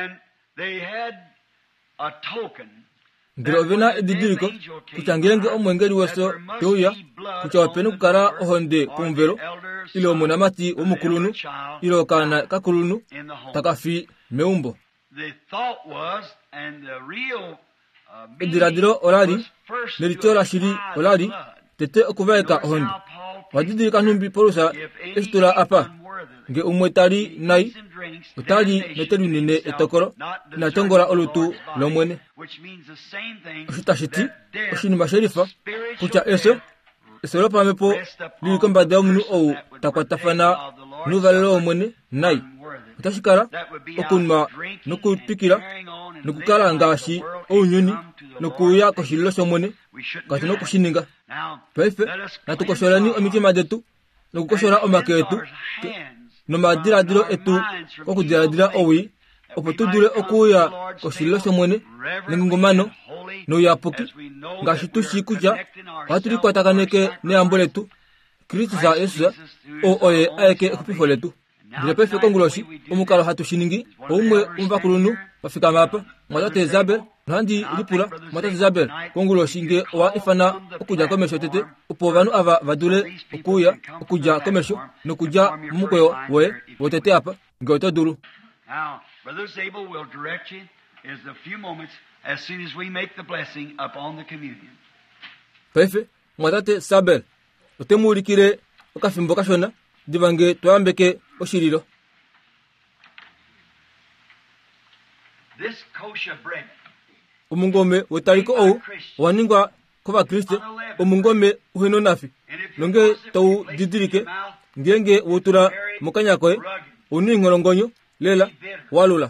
ndere ovena edidiriko kucha ngenge omwengeri weso teuya kucha wapenu kukara ohonde kumvero ilo monamati omukulunu ilo kana kakulunu takafi meumbo ediradiro olari neritora shiri olari tete okuvaeka ohonde wadidirika numbi polusa esitula apa nge umwetari nai utari netelunine etokoro natongola olutu lomwene oshitashiti oshinima sherifa kucha eso esolo pamepo lilikombada omunu ou takwatafana nuvalelo omwene nai utashikala okunma nokupikira nokukala ngashi ounyuni nokuya koshililo shomwene kati nokushininga paife natukosholani omitima detu nokukoshola omake etu nomadiradiro etu okudiradira owi opo tudule okuya koshililo shomwene nengungumano noyapuki ngashi tushi kucha watulikotakaneke neambo letu Kristo za Yesu o oye aeke ekupifo letu ndile paife konguloshi omukalo hatushiningi omwe umvakulunu bafika mapa mwatate Zabel nandi lipula mwatate Zabel konguloshi nge wa ifana okuja komesho tete upo vanu ava vadule okuya okuja komesho nokuja mumukoyo we wotete apa nge otoduru. Now Brother Zabel will direct you is a few moments as soon as we make the blessing upon the communion. Paife mwatate Zabel otemulikire okafimbo kashona dibange twambeke oshiriro. This kosher bread umungome wetariko ou waningwa kuba Kristo umungome uhino nafi nonge tau didirike ngenge wotura mukanyakoe uningolongonyo lela walula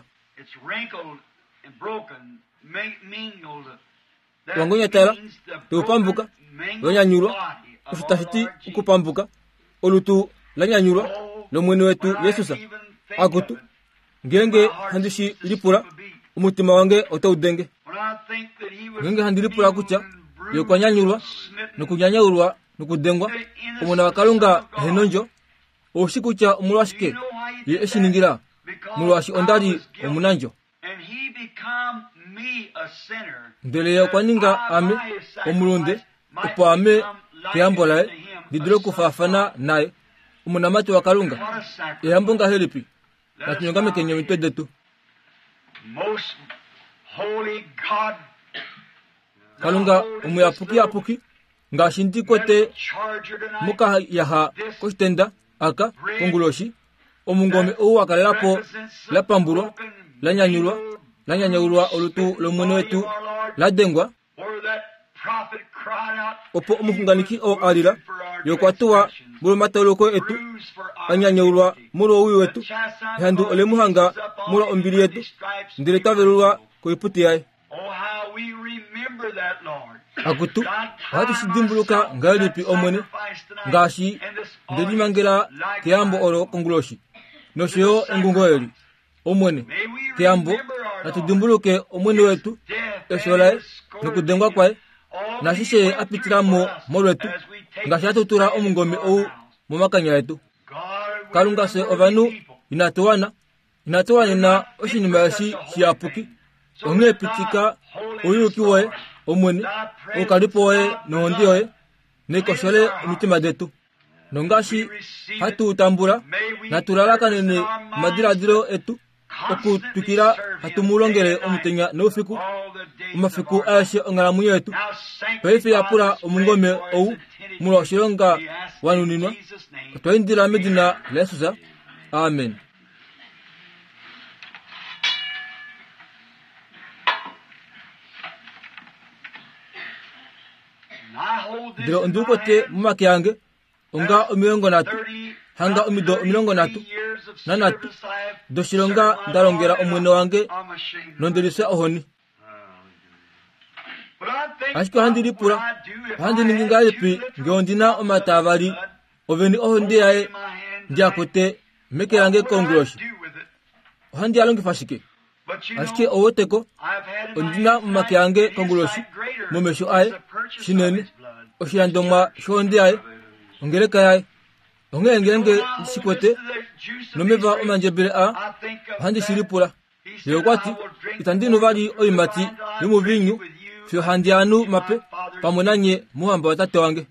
wangonya tala tupambuka wanyanyurwa usitafiti ukupambuka olutu lanyanyurwa lomwene wetu Yesusa akutu ngenge handishi lipura umutima wange otaudenge ngenge handilipura kucha yokwanyanyurwa nokunyanyurwa nokudengwa omuna wakalunga henonjo oshikucha omulwashike ye eshiningira mulwashi ondali omunanjo ndele yakwaninga ame omulunde opo ame kuyambolae didire kufafana naye omunamati wakalunga eyambonga helipi natunyongame kenye mitwe detu kalunga umuyapuki apuki ngashindi kwete muka yaha kostenda aka konguloshi omungome ou akalelapo lapambulwa lanyanyulwa lanyanyulwa olutu lomwene wetu ladengwa opo omufunganiki o alira yokwatuwa mulo mataloko etu anyanyulwa mulo uyu wetu handu olemuhanga mulo ombili yetu ndile tavelulwa koiputi yae akutu hatu sidimbuluka ngalipi omwene ngashi ndelimangela kiambo oro konguloshi nosheyo engungoeli omwene kiambo natudimbuluke omwene wetu esolae nokudengwa kwae nashishe apitiramo molwetu ngashi atutura omungome ou mumakanya yetu kalunga se ovanu inatuwana inatoa nina oshinimasi shiapuki onge pitika oyukiwe omwene okalipoe nondioe nekosole imitima detu nongashi hatu utambura naturalakanene madiradiro etu okutukira hatumulongere omutenya n'ofiku umafiku ashe ongalamunyo etu peife yapura omungome ou mulo shironga wanuninwa twaindira medina lesuza amen. Diro undukote mumake yange onga omilongo natu hanga omido omilongo natu nanatu doshironga ndarongera omwene wange nondelisa ohoni ashiko handiri pura handi ninginga epi ngeondina omatavali oveni ohonde yae njakote meke yange kongloshi handi alongi fashike ashike owoteko ondina mumake yange kongloshi momesho ae shineni oshiandoma shonde yae ongereka yae ongengenge sikwete nomeva omanjebele a handi shiripula leokwati itandino vali oimati yomuvinyu fyo handi anu mape pamonanye muhamba watate wange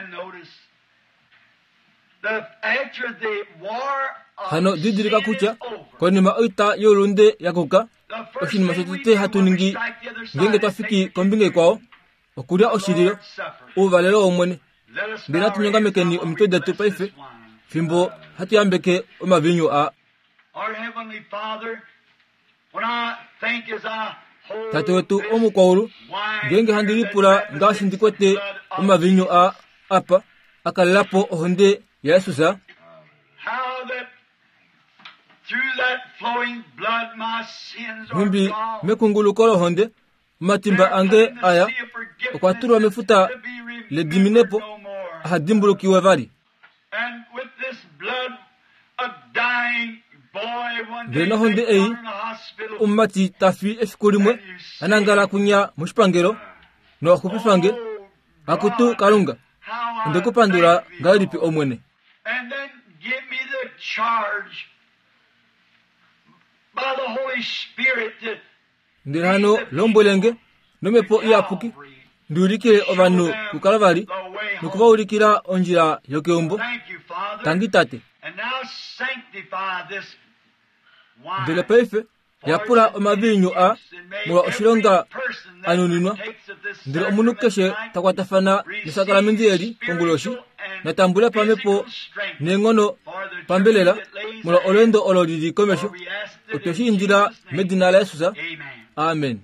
hano didirika kucha konima oita yolunde yakoka oshinima shotete hatuningi ngenge twafiki kombinge kwao okulia oshiriro uvalelo omwene mbina tunyongamekeni omitwe tu paife fimbo hatuyambeke omavinyu a tate wetu omukwaulu ngenge handilipula ngashi ndikwete omavinyu a apa akalelapo ohonde ya Yesusa mimbi mekungulukolo honde matimba ange aya okwaturwa mefuta le diminepo ahadimbulukiwe vari ngeno honde eyi ummati tafi efikulimwe anangala kunya mushipangelo no akupifange akutu kalunga ndekupandura ngalipi omwene ndirano lombolenge nomepo iyapuki ndiulikile ovanu kukalavali nukuvaulikila onjila yokeumbo tangi tate ndele peife yapula omavinyu a muwa oshilonga anuninwa ndile omunu keshe takwatafana nisakalamindi eli konguloshi natambule pamepo nengono pambelela muwa olendo ololili komesho otoshi injila medina la Yesusa amen.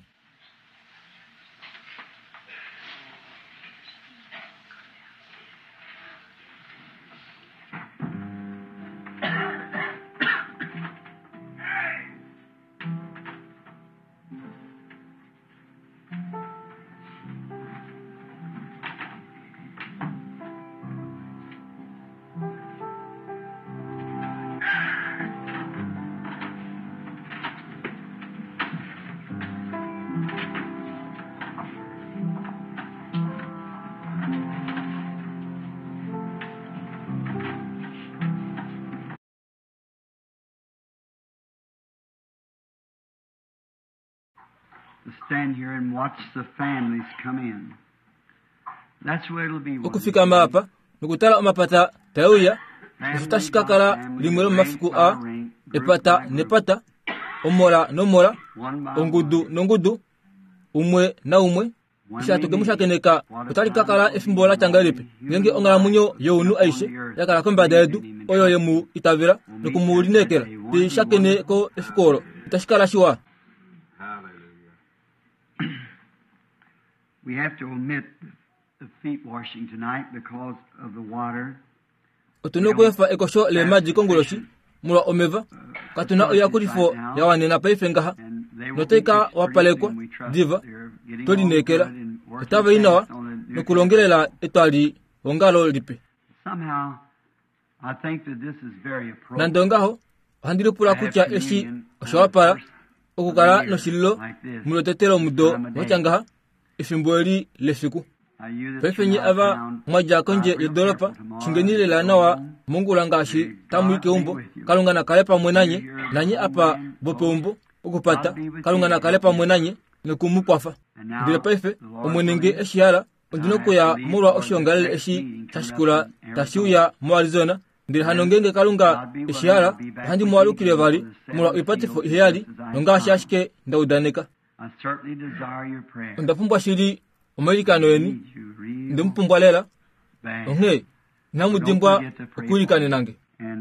Stand here and watch the families come in. That's where it'll be. Ukufika mapa nukutala omapata tauya nufutashikakala limwelo mafiku a epata nepata omora nomora ongudu nongudu umwe na umwe ishatuke mushakeneka utalikakala efimbola changalipe ngenge ongala munyo younu aishe yakala kombada yedu oyo yemu itavira nukumulinekela tishakene ko efikolo itashikala shiwa. We have to omit the feet washing tonight because of the water. Otuno kwefa ekosho le maji kongoloshi mula omeva katuna oyakulifo yawanena paifengaha noteka wapalekwa diva tolinekela etava inawa nukulongelela etwali ongalo lipe somehow I think that this is very appropriate. Nandongaho handilupula kucha eshi oshawapala okukala noshililo mulotetelo mudo wachangaha ifimboeli lefiku pefenye ava mwaja konje yedoropa chingenile la nawa Mungu langashi tamu ke umbo kalunga na kalepa mwenanye nanye apa bope umbo ukupata kalunga na kalepa mwenanye nekumukwafa ndile pefe omwenenge eshiara ndinoko ya mura oshongalele eshi tashikula tashiuya mu Arizona ndile hanongenge kalunga eshiara handi mwalukile vali mura ipatifo iheyali nonga shashike ndaudaneka ndapumbwa shiri Amerikano yeni ndimpumbwa lela onge namudimbwa okulikane nange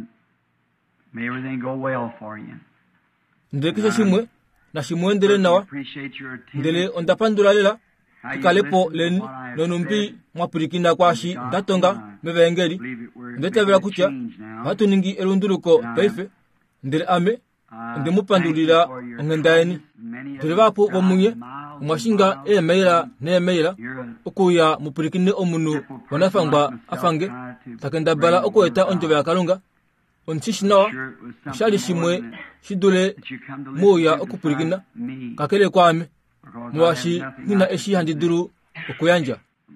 ndekisha shimwe na shimwe ndele nawa ndele ondapandula lela kalepo leni nonumbi mwapurikina kwashi ndatonga mevengeli ndetavela kutya hatu ningi elunduluko peife ndele ame ndimupandulira ongendayeni ndele vapo vomunye mwashinga emeira nemeira okuya mupurikine omunu wanafangwa afange takenda bala okoeta onjove ya kalunga onchishinawa shali shimwe shidule moya okupurikina kakele kwame mwashi nina eshi handiduru okuyanja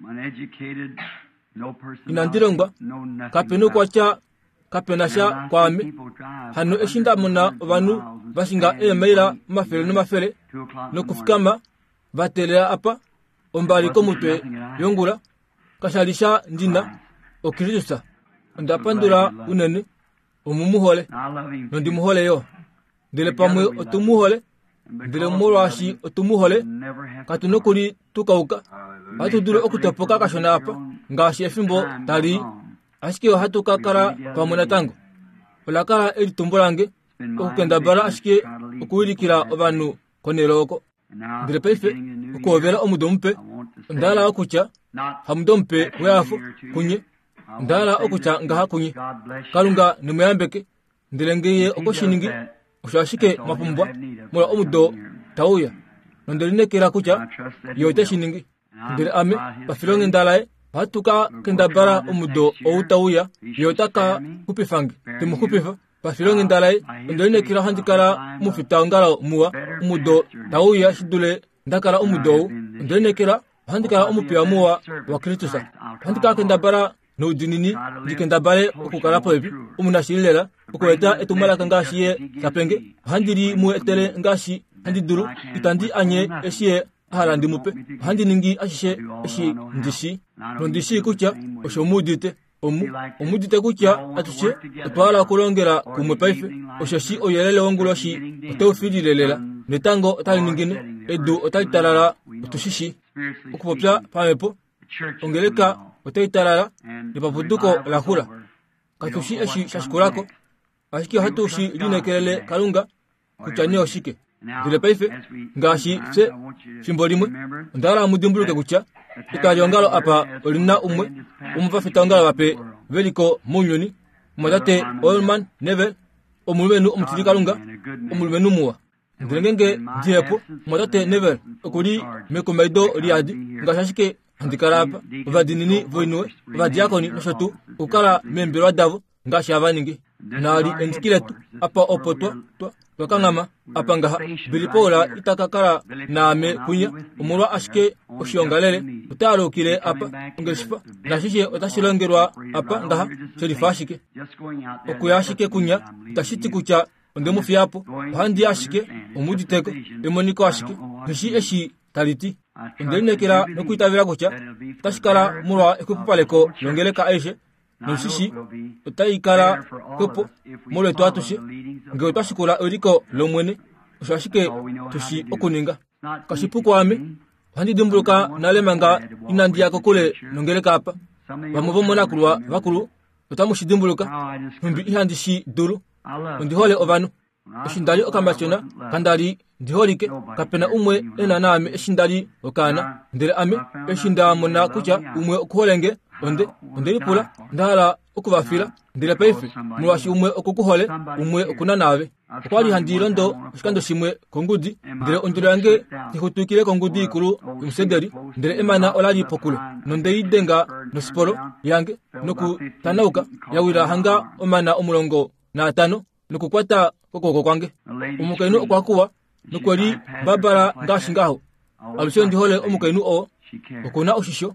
inandirongwa kapeno kwacha kapenasha kwame hano eshinda muna vanu bashinga emeira mafere no mafere no kufikama vatelea apa ombali komutwe yongula kashalisha ndina okiriusa ndapandura unene omumuhole nondi muhole yo ndele pamwe otumuhole ndele murashi otumuhole katunokuri tukauka atudure okutopoka kashona apa ngashi efimbo tali ashike hatuka kara pamuna tango olakara elitumbulange okukenda bara ashike okuwirikira obanu koneroko ndile peife okuvera omudompe ndala okucha hamudompe weafu kunye ndala okucha ngaha kunye kalunga nimuyambeke ndilengeye okoshiningi oshashike mapumbwa mula omudo tauya nondelinekera kucha yote shiningi ndile ame bafilonge ndalae hatuka kenda bara omudo outauya yotaka kupifange timukupifa bafilonge ndalae ndelinekera handikala mufita ngala muwa umudo tauya shidule ndakala umudo ndelinekera handikala omupya muwa wa Kristusa handika kenda bara no dinini dikenda bare okukala poebi umunashilela okweta etumala kangashiye kapenge handiri mu etere ngashi handiduru itandi anye eshiye harandi mupe handi ningi ashishe eshi ndishi ndishi kucha oshomudite omu omudite kucha atushe twala kulongera kumwe paife oshashi oyelele wonguloshi otofililela netango otali ningine edu otali tarara otushishi okupopya pamepo ongeleka otaitarara nipavuduko la hula katushi eshi shashikulako ashiki hatushi linekelele kalunga kuchani oshike dile paife ngashi se shimbolimwe ndala mudimbuluke kucha ikaliongalo apa olina umwe umuvafita ngala bape veliko munyoni mwadate Oilman Nevel omulumenu omutili kalunga omulumenu muwa ndilengenge diepo mwadate Nevel okuli mekomaido liadi ngashashike andikarapa vadinini voinue vadiakoni noshotu ukala membero davo ngashi avaningi nali endikiletu apa opotwa twa twakangama apa ngaha bilipola itakakala name kunya umulwa ashike oshiongalele utalukile apa ngeshifa nashishe otashilongerwa apa ngaha shelifashike okuyashike kunya tashiti kucha ondemufiapo handi ashike omuditeko emoniko ashike ngishi eshi taliti ndelinekera nokuitavira kucha tashikala mulwa ekupupaleko longeleka aishe noshishi otayikala kwepo mulwe twatushe nge twashikula oliko lomwene oshashike tushi okuninga kashipuko ame handi dimbuluka nalemanga inandi yako kule longeleka apa bamuvo monakulwa vakulu otamushidimbuluka humbi ihandishi dulu ondihole ovanu eshindali okambachona kandali ndiholike kapena umwe ena name eshindali okana ndele ame eshinda mona kucha umwe okuholenge onde ondelipula ndala okuvafila ndele paife mulwashi umwe okukuhole umwe okunanave okwali handilondo shikando shimwe kongudi ndele ondolo yange tihutukile kongudi ikulu umusederi ndele emana olali pokule nonde idenga nosipolo yange noku tanauka yawira hanga omana omulongo na atano nokukwata kokoko kwange umukainu okwakuwa nokweli babara ngashi ngaho alusho ndihole umukainu o okuna oshisho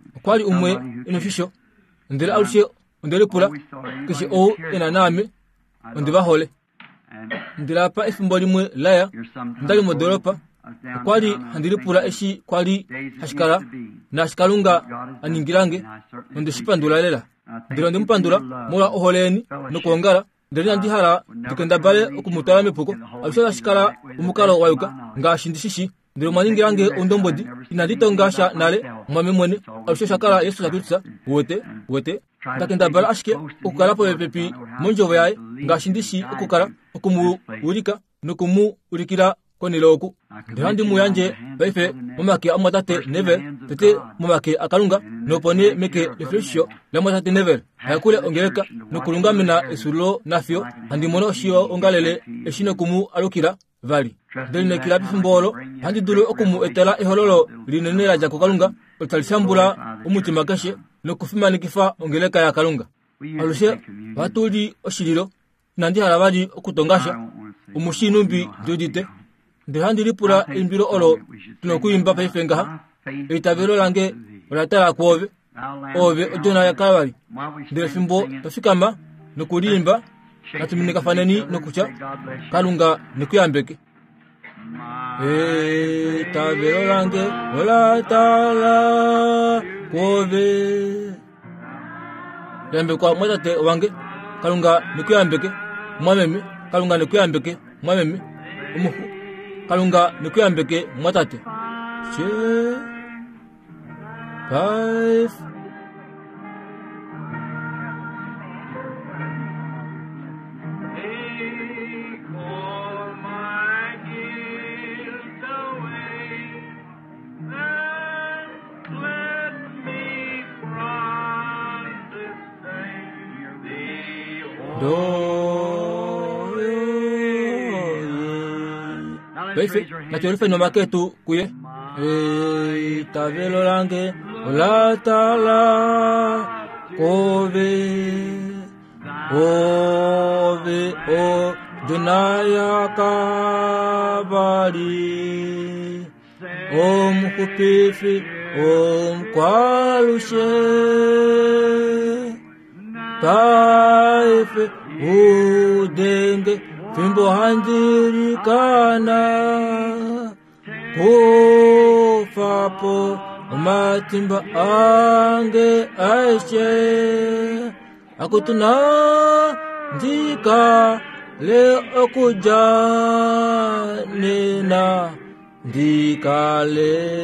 kwali umwe inofisho ndele alshe ndele pula kishi o ina nami ndiba hole ndila pa ifumboli mwe laya ndali modoropa kwali handili pula eshi kwali hashikala na hashikalunga aningirange ndishipandula lela ndilo ndimpandula mola oholeni nokuongala ndeli ndihala ndikenda bale okumutala mepuko abisha hashikala umukalo wayuka ngashindishishi ndilo maningirange ondombodi inaditongasha nale mwame mwene abisha shakala Yesu sakutsa wote wote ndakenda bala ashike okukala po pepi monjovo yaye ngashindishi okukala okumu urika nokumu urikira koniloku ndihandi muyanje baife mumake amatate never tete mumake akalunga nopone meke refleksio la amatate never yakule ongeleka nokulunga mina esulo nafio handi mono shio ongalele eshino kumu alukira vali deline kila bifumbolo handi dulu okumu etela ehololo linenera jako kalunga otalisambula umutima gashe nokufima nikifa ongeleka ya kalunga alushe batuli oshililo nandi halabali okutongasha umushinumbi dodite ndihandi lipula imbiro olo tunokuyimba paifengaha itabelo lange olatala kwove ove ojona ya kalabali ndile fimbo tafikama nokulimba natuminika faneni nokucha kalunga nikuyambeke itabelo lange olatala kwove lembe kwa mwatate wange kalunga nikuyambeke mwameme kalunga nikuyambeke mwameme umuhu kalunga nikuyambeke mwatate che five Baife, na teorifa ino maketu kuye. E tabelo lange olatala kove ove o dunaya kabali om kupifi om kwalushe taife udenge fimbo handirikana kufapo matimba ange aishe akutuna ndika le okujanina ndika le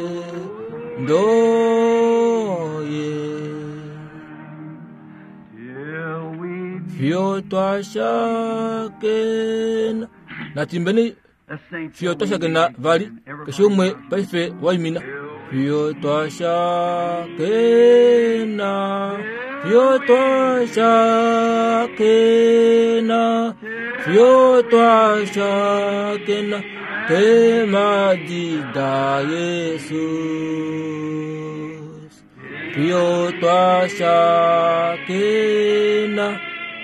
ndoye Fio twashakena natimbeni fio twashakena vali kashomwe paife waimina fio twashakena fio twashakena fio twashakena kemadida Yesus fio twashakena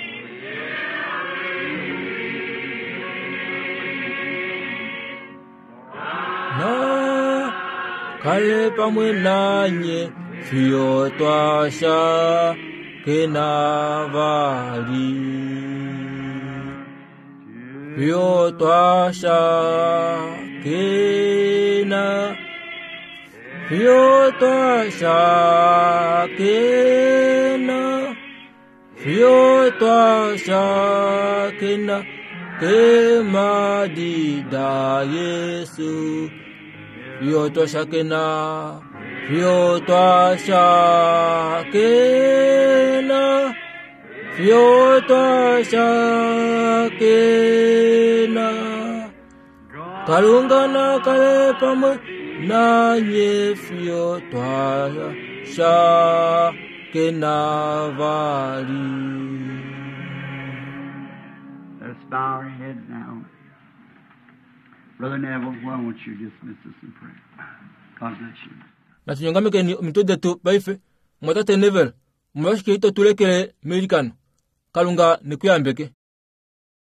na kale pamwe nanye fio twasha kenavali fio twasha kena fio twasha kena fio twasha kena kemadida Yesu fio twashakena fio twashakena fio twashakena kalungana kale pamwe nanye fio twashakena vali. Let's bow our heads now. Brother Neville, why won't you dismiss us in prayer? God bless you. Na tunyongamike ni mitude tu baife mwatate Neville mwashike ito tulekele Amerikano kalunga nikuyambeke